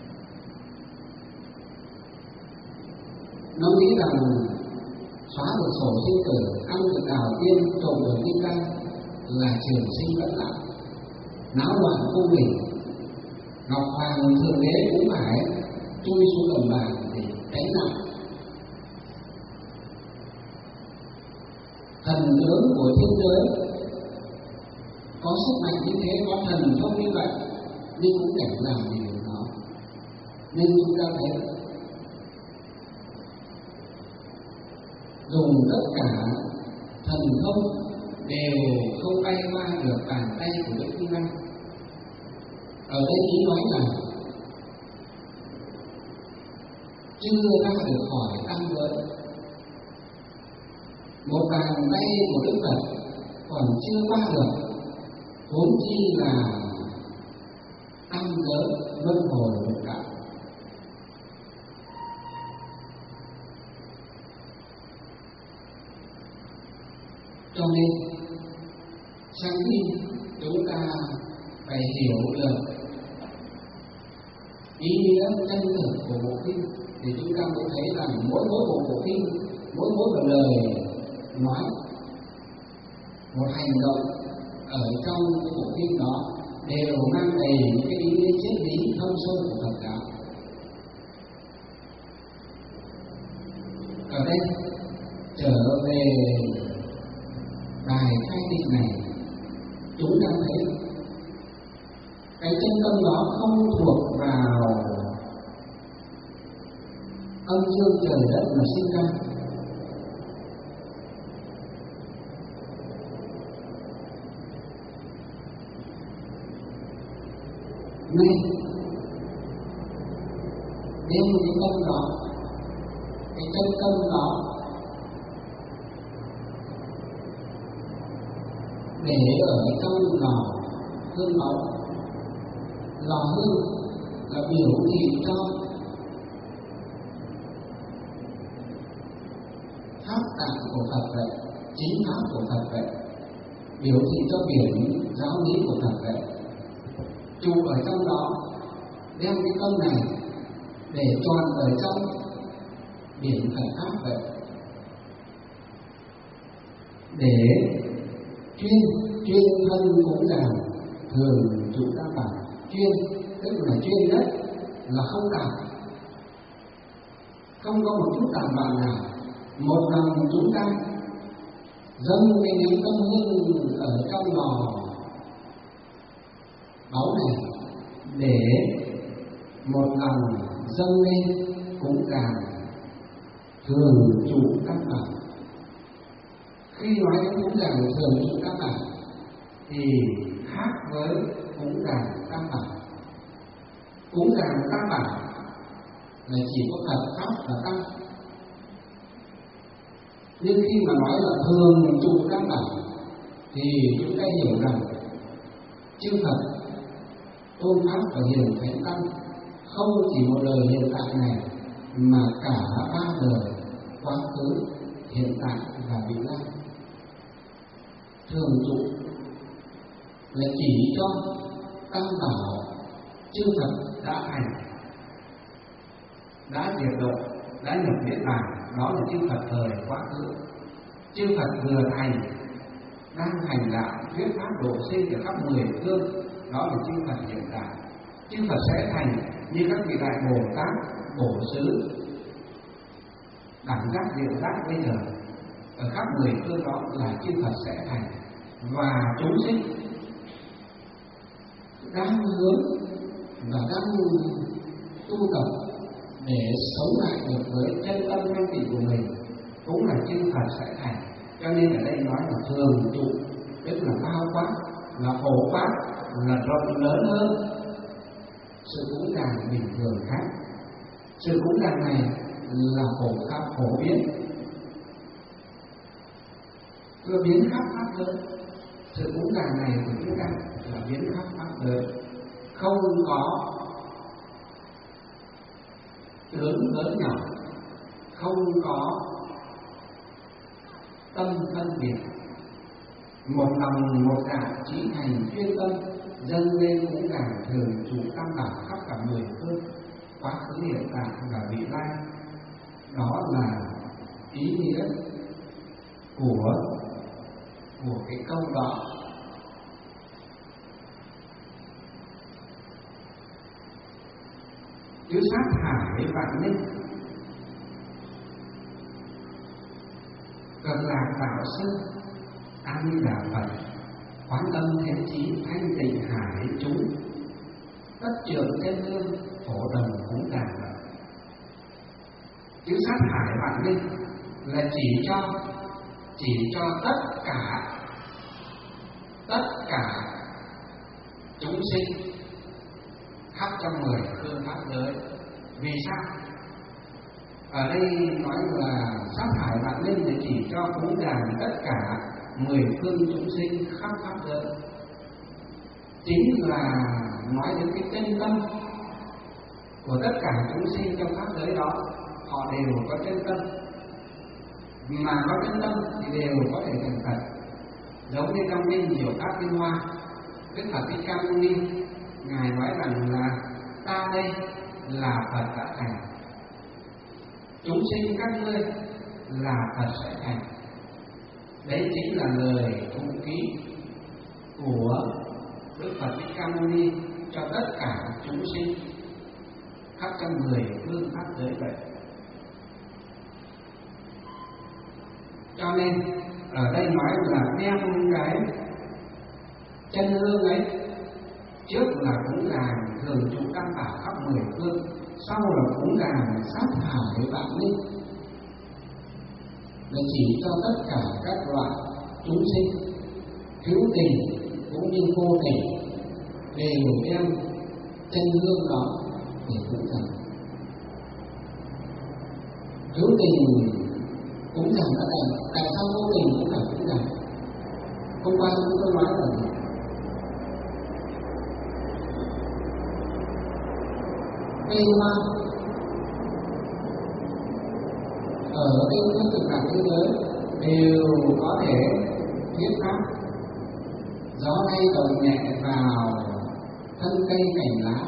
Nó nghĩ rằng xóa được sổ sinh tử, ăn được đào tiên, trộn được linh đăng là trường sinh bất lão, náo loạn cung đình. Ngọc Hoàng Thượng Đế cũng phải chui xuống gầm bàn để đánh lại. Thần tướng của thiên giới có sức mạnh như thế, có thần thông như vậy, nhưng cũng chẳng làm gì được nó. Nên chúng ta thấy dùng tất cả thần thông đều không bay qua được bàn tay của Đức Như Lai. Ở đây ý nói là chưa ra được khỏi tam giới. Một bàn tay của Đức Phật còn chưa qua được, vốn chi là tam giới luân hồi một cả. Cho nên sau khi chúng ta phải hiểu được ý nghĩa chân thực của bộ kinh thì chúng ta mới thấy rằng mỗi bộ kinh, mỗi một lời nói, một hành động ở trong cái bộ kinh đó đều mang đầy những cái ý nghĩa triết lý thâm sâu của Phật giáo. Ở đây trở về bài khai tịch này, chúng ta thấy cái chân tâm đó không thuộc vào âm dương trời đất mà sinh ra. Nên đem cái tâm đó, cái chân tâm đó để ở trong lò hương máu, lò hương là biểu thị cho pháp tạng của Phật vậy, chính pháp của Phật vậy, biểu thị cho biển giáo lý của Phật vậy. Trụ ở trong đó, đem cái tâm này để tròn ở trong biển Phật pháp vậy, để chuyên thân cũng là thường trụ tam bảo. Chuyên tức là chuyên nhất là không cảm, không có một chút tạm bạ nào. Một lòng chúng ta dâng cái nén tâm hương ở trong lò báu này, để một lòng dâng lên cúng dường thường trụ tam bảo. Khi nói đến cúng dường thường trụ tam bảo thì khác với cúng dường tam bảo. Cúng dường tam bảo là chỉ có Phật pháp và tăng, nhưng khi mà nói là thường trụ tam bảo thì chúng ta hiểu rằng chư Phật, tôn pháp và hiền thánh tăng không chỉ một đời hiện tại này mà cả ba đời quá khứ, hiện tại và vị lai. Thường trụ là chỉ cho tam bảo chư Phật đã thành, đã diệt độ, đã nhập niết bàn, đó là chư Phật thời quá khứ. Chư Phật vừa thành, đang hành đạo thuyết pháp độ sinh ở khắp mười phương, đó là chư Phật hiện tại. Chư Phật sẽ thành như các vị đại Bồ Tát, Bổ Xứ, đẳng giác, diệu giác bây giờ ở khắp mười phương, đó là chư Phật sẽ thành. Và chúng sinh đang hướng và đang tu tập để sống lại được với chân tâm thanh tịnh của mình, cũng là chư Phật sẽ thành. Cho nên ở đây nói là thường trụ, tức là bao quát, là phổ quát, là rộng lớn hơn sự cúng dường bình thường khác. Sự cúng dường này là phổ biến, cứ biến khắp pháp giới. Sự cúng dường này của chúng ta là biến khắp pháp giới, không có tướng lớn nhỏ, không có tâm phân biệt, một lòng một dạ chí thành chuyên tâm dâng lên cúng dường thường trụ tam bảo khắp cả mười phương, quá khứ, hiện tại và vị lai. Đó là ý nghĩa của cái câu đó. Chư sát hải vạn linh, cực lạc đạo sư, A Di Đà Phật, quán âm thế chí thanh tịnh hải chúng, tất trường chân lương phổ đồng cúng dường. Chư sát hải vạn linh là chỉ cho tất cả chúng sinh khắp trong mười phương pháp giới. Vì sao? Ở đây nói là sát hải vạn linh để chỉ cho cúng dường tất cả mười phương chúng sinh khắp pháp giới, chính là nói đến cái chân tâm của tất cả chúng sinh trong pháp giới đó. Họ đều có chân tâm, mà có chân tâm thì đều có thể thành Phật. Giống như trong kinh Diệu Pháp Kinh Hoa, Đức Phật Thích Ca Mâu Ni ngài nói rằng là ta đây là Phật đã thành, chúng sinh các ngươi là Phật sẽ thành. Đấy chính là lời thụ ký của Đức Phật Thích Ca Mâu Ni cho tất cả chúng sinh khắp trong mười phương pháp giới vậy. Cho nên ở đây nói là đem cái chân hương ấy, trước là cúng dường thường trụ tam bảo khắp mười phương, sau là cúng dường sát hải vạn linh, là chỉ cho tất cả các loại chúng sinh hữu tình cũng như vô tình đều đem chân hương đó để cúng dường. Hữu tình cúng dường đã thành, tại sao vô tình cũng phải cúng dường? Hôm qua chúng tôi nói là mê man ở cái cực lạc thế giới đều có thể thuyết pháp. Gió lay động nhẹ vào thân cây cành lá,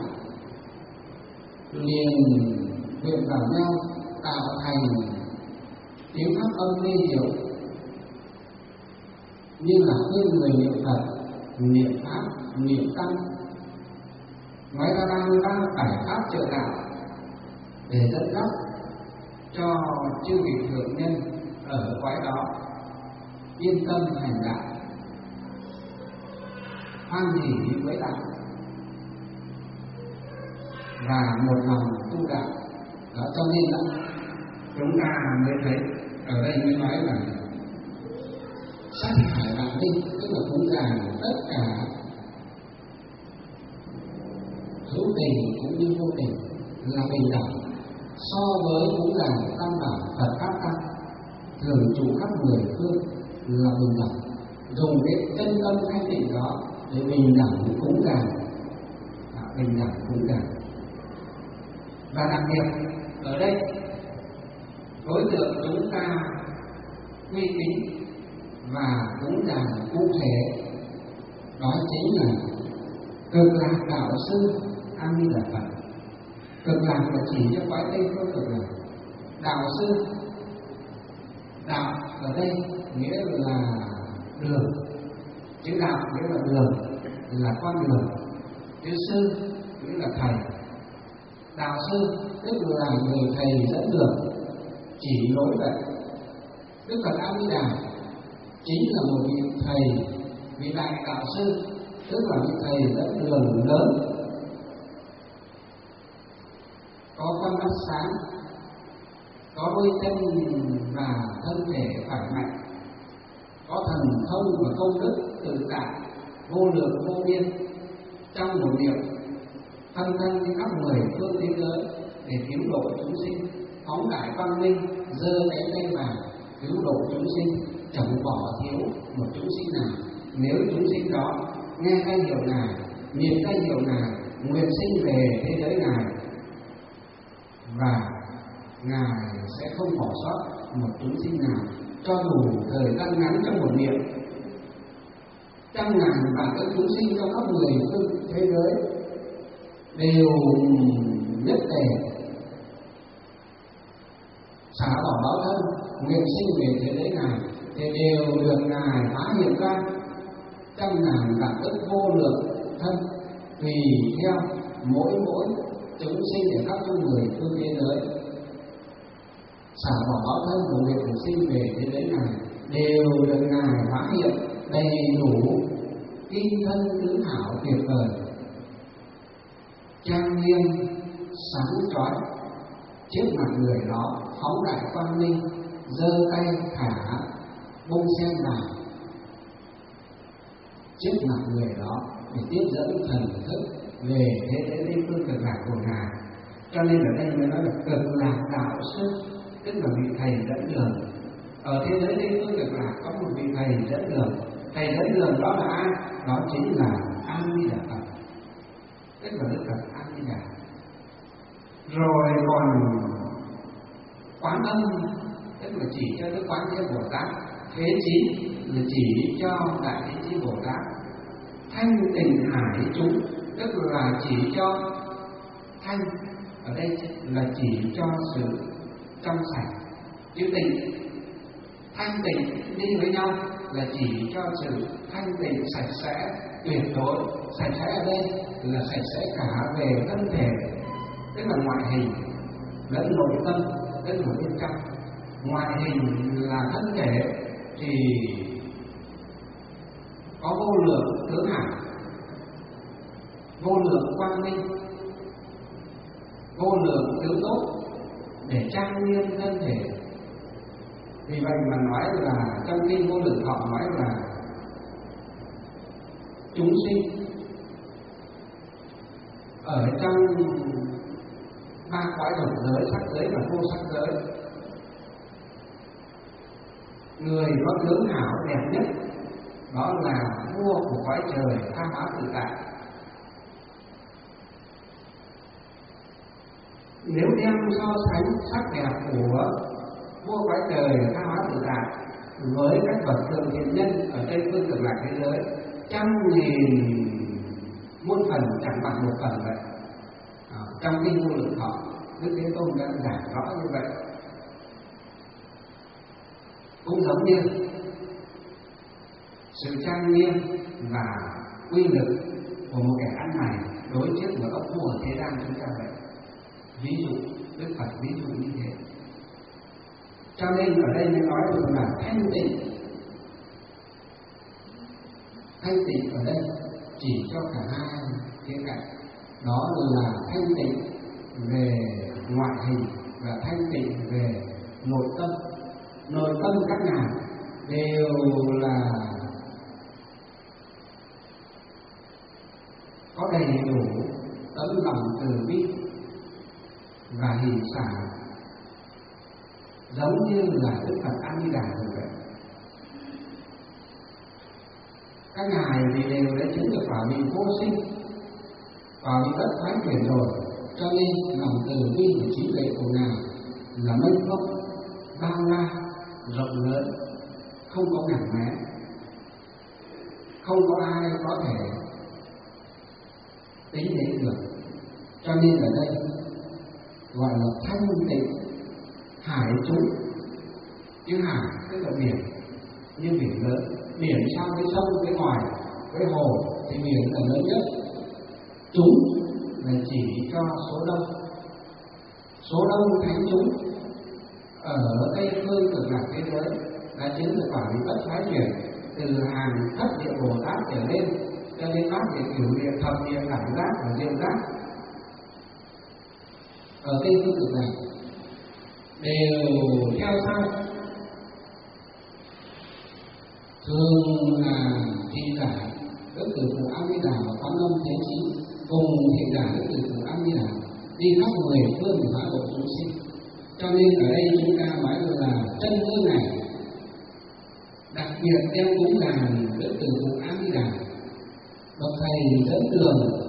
liền quyện vào nhau tạo thành tiếng pháp âm ly diệu, như là khuyên người niệm Phật, niệm pháp, niệm tăng. Ngoài ra đang giải pháp trợ đạo để dẫn dắt cho chư vị thượng nhân ở cõi đó yên tâm hành đạo, hoan hỷ với đạo và một lòng tu đạo. Đó, cho nên là chúng ta mới thấy ở đây mới nói là sát hải vạn linh, tức là cúng dường tất cả hữu tình cũng như vô tình là bình đẳng so với cúng dường tam bảo Phật pháp tăng thường trụ khắp mười phương là bình đẳng. Dùng cái chân tâm thanh tịnh đó để bình đẳng cúng dường, bình đẳng cúng dường. Và đặc biệt ở đây đối tượng chúng ta uy tín và cúng dường cụ thể đó chính là Cực Lạc đạo sư A Di Đà Phật. Cực lạc là chỉ cho cõi Tây phương cực lạc. Đạo sư, đạo ở đây nghĩa là đường, chữ đạo nghĩa là đường, là con đường. Chữ sư nghĩa là thầy. Đạo sư tức là người thầy dẫn đường, chỉ lối vậy. Đức Phật A Di Đà chính là một vị thầy, vị đại đạo sư, tức là vị thầy dẫn đường lớn, có con mắt sáng, có đôi chân và thân thể khỏe mạnh, có thần thông và công đức tự tại vô lượng vô biên. Trong một niệm phân thân đi khắp mười phương thế giới để cứu độ chúng sinh, phóng đại quang minh, giơ cánh tay vàng cứu độ chúng sinh, chẳng bỏ thiếu một chúng sinh nào. Nếu chúng sinh đó nghe danh hiệu Ngài, niệm danh hiệu Ngài, nguyện sinh về thế giới Ngài, và Ngài sẽ không bỏ sót một chúng sinh nào, cho dù thời gian ngắn trong một niệm. Trăm ngàn vạn các chúng sinh trong khắp mười phương thế giới đều nhất tề xả bỏ báo thân, nguyện sinh về thế giới Ngài, thì đều được Ngài phá hiện ra trăm ngàn vạn ức vô lượng thân, tùy theo mỗi chúng sinh ở khắp trong mười phương thế giới xả bỏ báo thân và nguyện sinh về thế giới Ngài, đều được Ngài phá hiện đầy đủ kim thân tướng hảo tuyệt vời, trang nghiêm sáng chói. Trước mặt người đó phóng đại quang minh, giơ tay thả bông sen vàng trước mặt người đó để tiếp dẫn thần thức về thế giới Tây phương cực lạc của Ngài. Cho nên ở đây mới nói là Cực Lạc đạo sư, tức là vị thầy dẫn đường. Ở thế giới Tây phương cực lạc có một vị thầy dẫn đường. Thầy dẫn đường đó là ai? Đó chính là A Di Đà Phật, tức là Đức Phật A Di Đà. Rồi còn Quán Âm, tức là chỉ cho Đức Quán Thế Bồ Tát. Thế Chí là chỉ cho Đại Thế Chí Bồ Tát. Thanh Tịnh Hải chúng, tức là chỉ cho thanh, ở đây là chỉ cho sự trong sạch. Chữ tịnh, thanh tịnh đi với nhau là chỉ cho sự thanh tịnh sạch sẽ tuyệt đối. Sạch sẽ ở đây là sạch sẽ cả về thân thể, tức là ngoại hình, lẫn nội tâm, tức là bên trong. Ngoại hình là thân thể thì có vô lượng tướng hảo, vô lượng quang minh, vô lượng tướng tốt để trang nghiêm thân thể. Vì vậy mà nói là trong kinh Vô Lượng Thọ nói là chúng sinh ở trong ba cõi đồng giới, sắc giới và vô sắc giới, người có tướng hảo đẹp nhất đó là vua của cõi trời Tha Hóa Tự Tại. Nếu đem so sánh sắc đẹp của vua cõi trời tha hóa tự tại với các bậc thượng thiện nhân ở trên phương cực lạc thế giới, 100.000 muôn phần chẳng bằng một phần vậy. Trong kinh Vô Lượng Thọ, Đức Thế Tôn đã giảng rõ như vậy. Cũng giống như sự trang nghiêm và uy lực của một kẻ ăn mày đối trước một ông vua ở thế gian chúng ta vậy. Ví dụ, Đức Phật ví dụ như thế. Cho nên ở đây mới nói được là thanh tịnh. Thanh tịnh ở đây chỉ cho cả hai khía cạnh. Đó là thanh tịnh về ngoại hình và thanh tịnh về nội tâm. Nội tâm các ngài đều là có đầy đủ tấm lòng từ bi và hỷ xả, giống như là Đức Phật A Di Đà vậy. Các ngài thì đều đã chứng được quả vị vô sinh, quả vị bất thoái chuyển rồi, cho nên lòng từ bi và trí tuệ của ngài là mênh mông, bao la, rộng lớn, không có ngặt nghé, không có ai có thể tính đến được. Cho nên ở đây gọi là thanh tịnh hải chúng. Chứ hải tức là biển, như biển lớn. Biển sau cái sông, cái ngoài, cái hồ thì biển là lớn nhất. Chúng là chỉ cho số đông. Số đông thánh chúng ở Tây Phương Cực Lạc thế giới đã chứng được quả vị bất thoái chuyển, từ hàng thất địa Bồ Tát trở lên cho đến bát địa, cửu địa, thập địa, giải giác và diệu giác ở Tây Phương Cực Lạc đều theo sau. Thường là thị giả Đức Tử Phụ A Di Đà và Quán Âm Thế Chí cùng thị giả Đức Tử Phụ A Di Đà đi khắp 10 phương phá độ chúng sinh. Cho nên ở đây chúng ta nói là chân hương này đặc biệt đem cúng dường Đức Tử Phụ A Di Đà, bậc thầy dẫn đường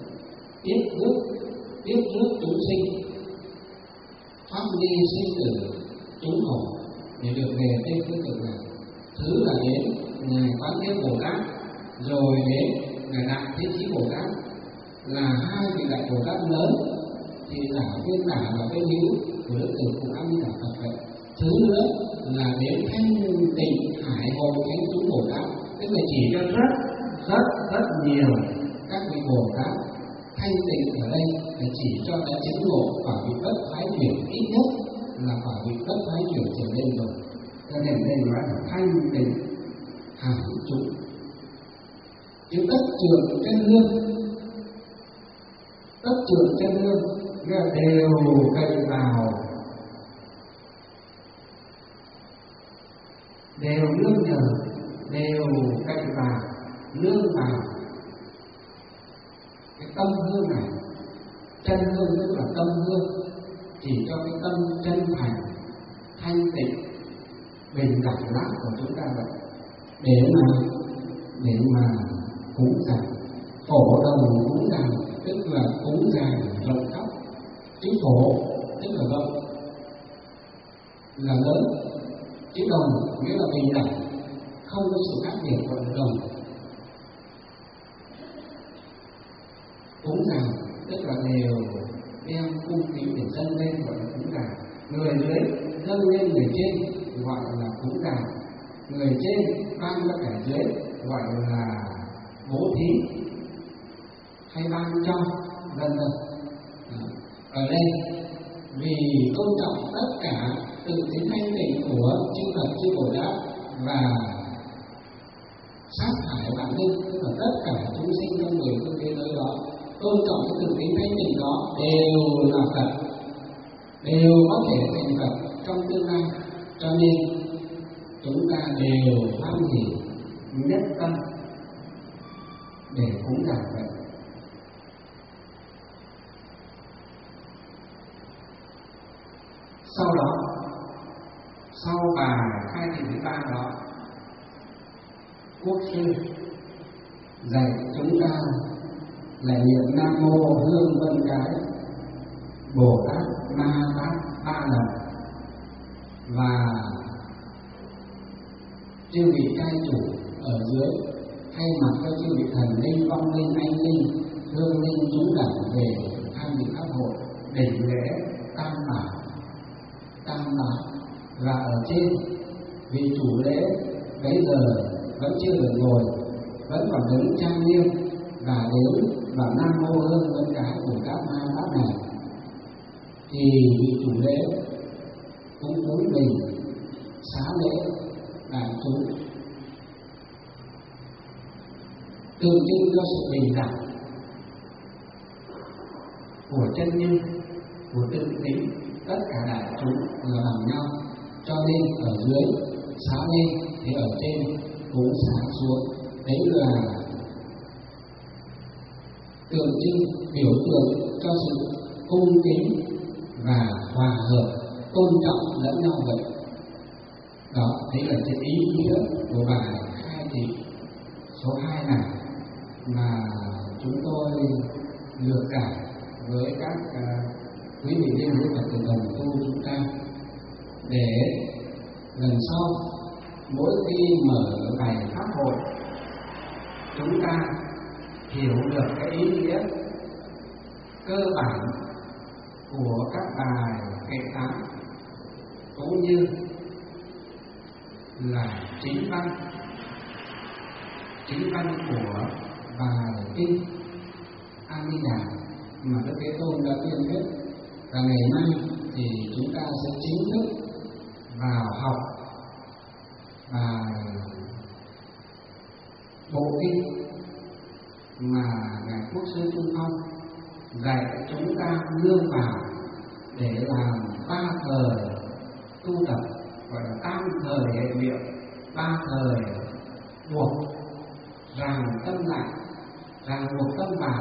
tiếp rước chúng sinh thoát ly sinh tử chúng khổ để được về Tây Phương Cực Lạc. Thứ là đến ngài Quán Thế Bồ Tát, rồi đến ngài Đại Thế Chí Bồ Tát, là hai vị đại Bồ Tát lớn, thì giả phiên tả và phiên hữu của Đức Tử Phụ A Di Đà Phật vậy. Thứ nữa là đến thanh tịnh hải hội thánh chúng Bồ Tát, tức là chỉ cho rất nhiều các vị Bồ Tát. Thanh tịnh ở đây là chỉ cho đã chứng ngộ quả vị bất thoái chuyển, ít nhất là quả vị bất thoái chuyển trở lên rồi. Cho nên đây nói là thanh tịnh hải chúng. Chứ tất trường chân hương, tất trường chân hương đều cậy vào, đều nương nhờ, đều cậy vào, nương vào cái tâm hương này. Chân hương tức là tâm hương, chỉ cho cái tâm chân thành, thanh tịnh, bình đẳng lát của chúng ta vậy, để mà cúng dường. Phổ đồng cúng dường tức là cúng dường rộng khắp, chứ phổ tức là rộng, là lớn, chứ đồng nghĩa là bình đẳng, không có sự khác biệt của đồng. Cúng dường tức là đều đem cung kính để dâng lên, gọi là cúng dường. Người dưới dâng lên người trên gọi là cúng dường, người trên ban cho kẻ dưới gọi là bố thí hay ban cho, vân vân. Ở đây vì tôn trọng tất cả tự tính thanh tịnh của chư Phật chư Bồ Tát và sát hại vạn linh, tức là tất cả chúng sinh trong 10 phương thế giới đó, tôn trọng cái tự tính thanh tịnh đó đều là Phật, đều có thể thành Phật trong tương lai. Cho nên chúng ta đều hoan hỉ nhất tâm để cúng dường vậy. Sau đó, sau bài khai thị thứ 3 đó, Quốc sư dạy chúng ta là niệm Nam Mô Hương Vân Cái Bồ Tát Ma Tát 3 lần, và chư vị cai chủ ở dưới thay mặt cho chư vị thần linh, vong linh, anh linh, hương linh, chúng đẳng về tham dự pháp hội đỉnh lễ tam bảo. Và ở trên vị chủ lễ bấy giờ vẫn chưa được ngồi, vẫn còn đứng trang nghiêm và đến và nam mô hương với cái của các ma tát này, thì vị chủ lễ cũng cúi mình xá lễ đại chúng, tượng trưng cho sự bình đẳng của chân nhân, của tự tính tất cả đại chúng là bằng nhau. Cho nên ở dưới xá lên thì ở trên cũng xá xuống. Đấy là tượng trưng, biểu tượng cho sự cung kính và hòa hợp, tôn trọng lẫn nhau vậy. Đó, đấy là cái ý nghĩa của bài khai thị số 2 này mà chúng tôi lược cảm với các quý vị linh hữu Phật tử đồng tu chúng ta, để lần sau mỗi khi mở bài pháp hội chúng ta hiểu được cái ý nghĩa cơ bản của các bài kệ tán, cũng như là chính văn của bài kinh A Di Đà mà Đức Thế Tôn đã tuyên thuyết. Và ngày mai thì chúng ta sẽ chính thức vào học bài bộ kinh mà Ngài Quốc sư Trung Phong dạy chúng ta nương vào để làm 3 thời tu tập, gọi là tam thời hệ niệm, 3 thời buộc ràng tâm lại, ràng buộc tâm vào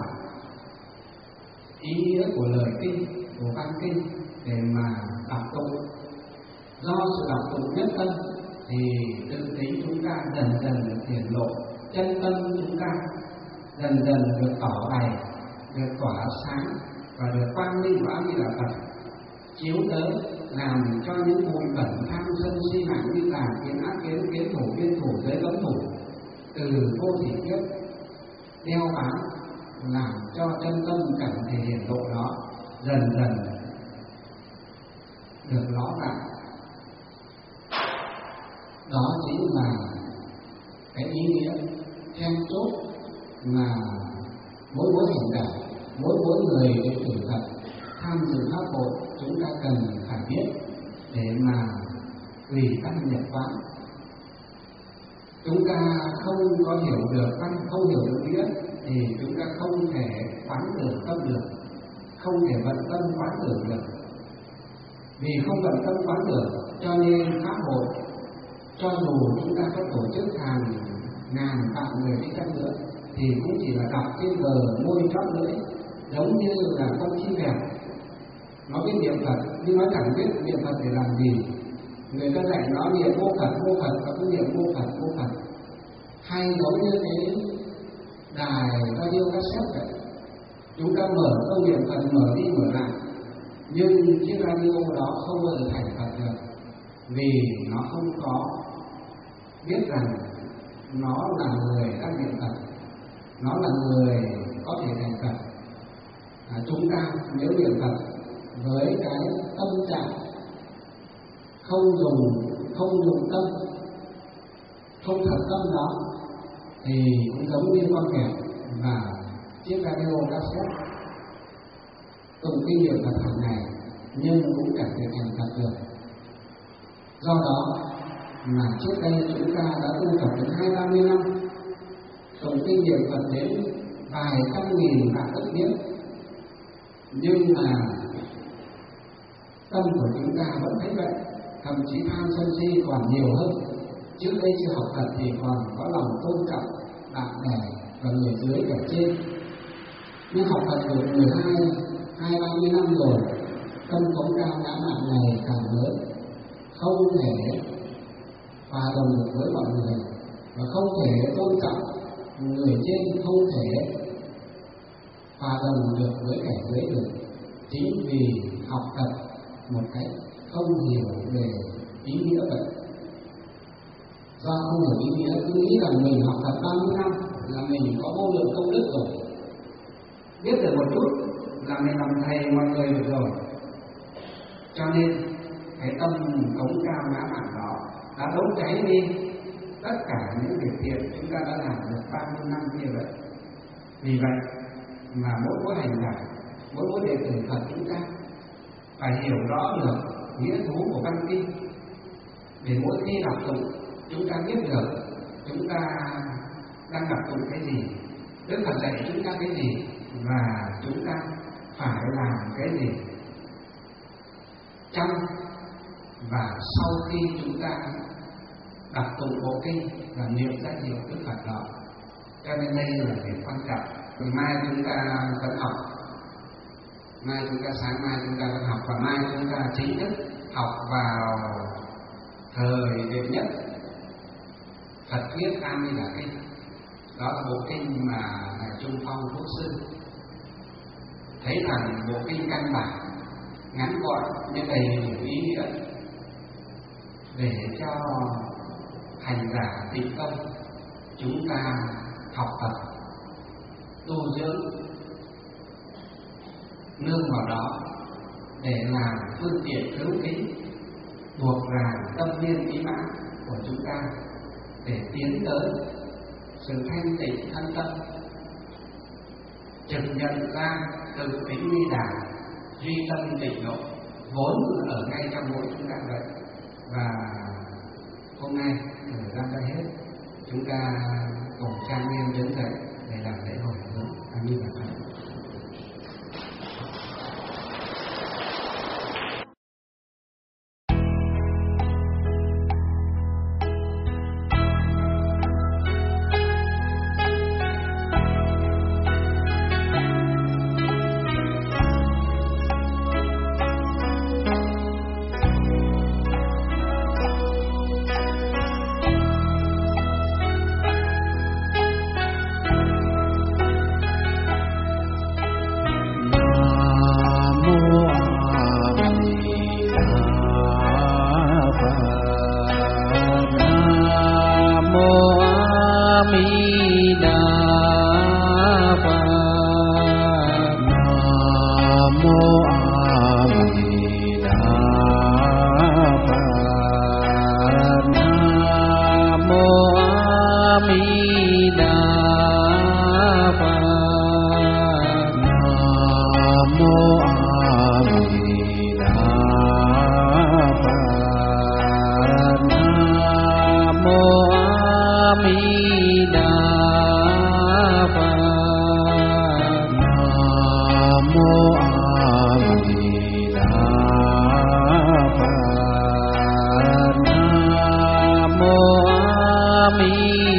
ý nghĩa của lời kinh, của văn kinh để mà đọc tụng. Do sự đọc tụng nhất tâm thì tự tính chúng ta dần dần được hiển lộ, chân tâm chúng ta dần dần được tỏ bày, được tỏa sáng và được quang minh của A Di Đà Phật chiếu tới, làm cho những bụi bẩn tham sân si mạng như tà kiến, ác kiến, kiến thủ, biên thủ, giới cấm thủ từ vô thỉ kiếp đeo bám, làm cho chân tâm cảnh thể hiện lộ đó dần dần được ló dạng. Đó chính là cái ý nghĩa then chốt mà mỗi hành đạo, mỗi người đệ tử Phật tham dự pháp hội chúng ta cần phải biết để mà tùy căn nhập quán. Chúng ta không có hiểu được văn, không hiểu được nghĩa thì chúng ta không thể quán tưởng tâm được, không thể vận tâm quán tưởng được. Vì không vận tâm quán tưởng cho nên pháp hội, cho dù chúng ta có tổ chức hàng ngàn vạn người đi chăng nữa thì cũng chỉ là đọc trên bờ môi trót lưỡi, giống như là con chim bèo. Nó biết niệm Phật nhưng nó chẳng biết niệm Phật để làm gì. Người ta dạy nó niệm vô Phật, và cứ niệm vô Phật. Hay giống như cái đài radio cassette vậy, chúng ta mở câu niệm Phật, mở đi mở lại, nhưng chiếc radio đó không bao giờ thành Phật được, vì nó không có biết rằng nó là người đang niệm Phật, nó là người có thể thành Phật. Chúng ta nếu niệm Phật với cái tâm trạng không dùng tâm, không thật tâm đó, thì cũng giống như con kẹp và chiếc radio cassette tụng kinh niệm Phật hàng ngày nhưng cũng chẳng thể thành Phật được. Do đó mà trước đây chúng ta đã tu tập đến 20-30 năm, tụng kinh niệm Phật đến vài trăm nghìn vạn ức kiếp, nhưng mà tâm của chúng ta vẫn thấy vậy, thậm chí tham sân si còn nhiều hơn. Trước đây chưa học Phật thì còn có lòng tôn trọng bạn bè và người dưới kẻ trên, nhưng học Phật được 12-30 năm rồi, tâm cống cao ngã mạn này càng lớn, không thể hòa đồng được với mọi người và không thể tôn trọng người trên, không thể hòa đồng được với kẻ dưới được. Chính vì học tập một cách không hiểu về ý nghĩa vậy. Do không hiểu ý nghĩa, cứ nghĩ rằng mình học tập bao nhiêu năm là mình có vô lượng công đức rồi, biết được một chút là mình làm thầy mọi người được rồi. Cho nên cái tâm cống cao ngã mạn đó đã đốt cháy đi tất cả những việc thiện chúng ta đã làm được bao nhiêu năm như vậy. Vì vậy mà mỗi hành giả, mỗi đệ tử Phật chúng ta phải hiểu rõ được nghĩa thú của văn kinh, để mỗi khi đọc tụng chúng ta biết được chúng ta đang đọc tụng cái gì, Đức Phật dạy chúng ta cái gì và chúng ta phải làm cái gì trong và sau khi chúng ta đọc tụng bộ kinh và niệm danh hiệu Đức Phật đó. Cho nên đây là việc quan trọng. Thì mai chúng ta vẫn học, mai chúng ta sáng mai chúng ta vẫn học, và mai chúng ta chính thức học vào thời đệ nhất Phật thuyết A Di Đà Kinh. Đó là bộ kinh mà Ngài Trung Phong Quốc sư thấy rằng bộ kinh căn bản, ngắn gọn nhưng đầy đủ ý nghĩa để cho hành giả tịnh công chúng ta học tập tu dưỡng, nương vào đó để làm phương tiện cứu kính, buộc ràng tâm viên ý mãn của chúng ta để tiến tới sự thanh tịnh thân tâm, trực nhận ra tự tính ly đà, duy tâm tịnh độ vốn ở ngay trong mỗi chúng ta vậy. Và hôm nay thời gian đã hết, chúng ta cùng trang nghiêm đứng dậy để làm lễ hồi hướng A Di Đà Phật.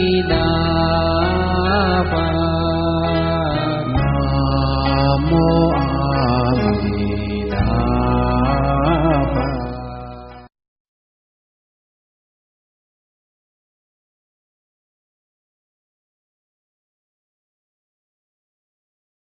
Mô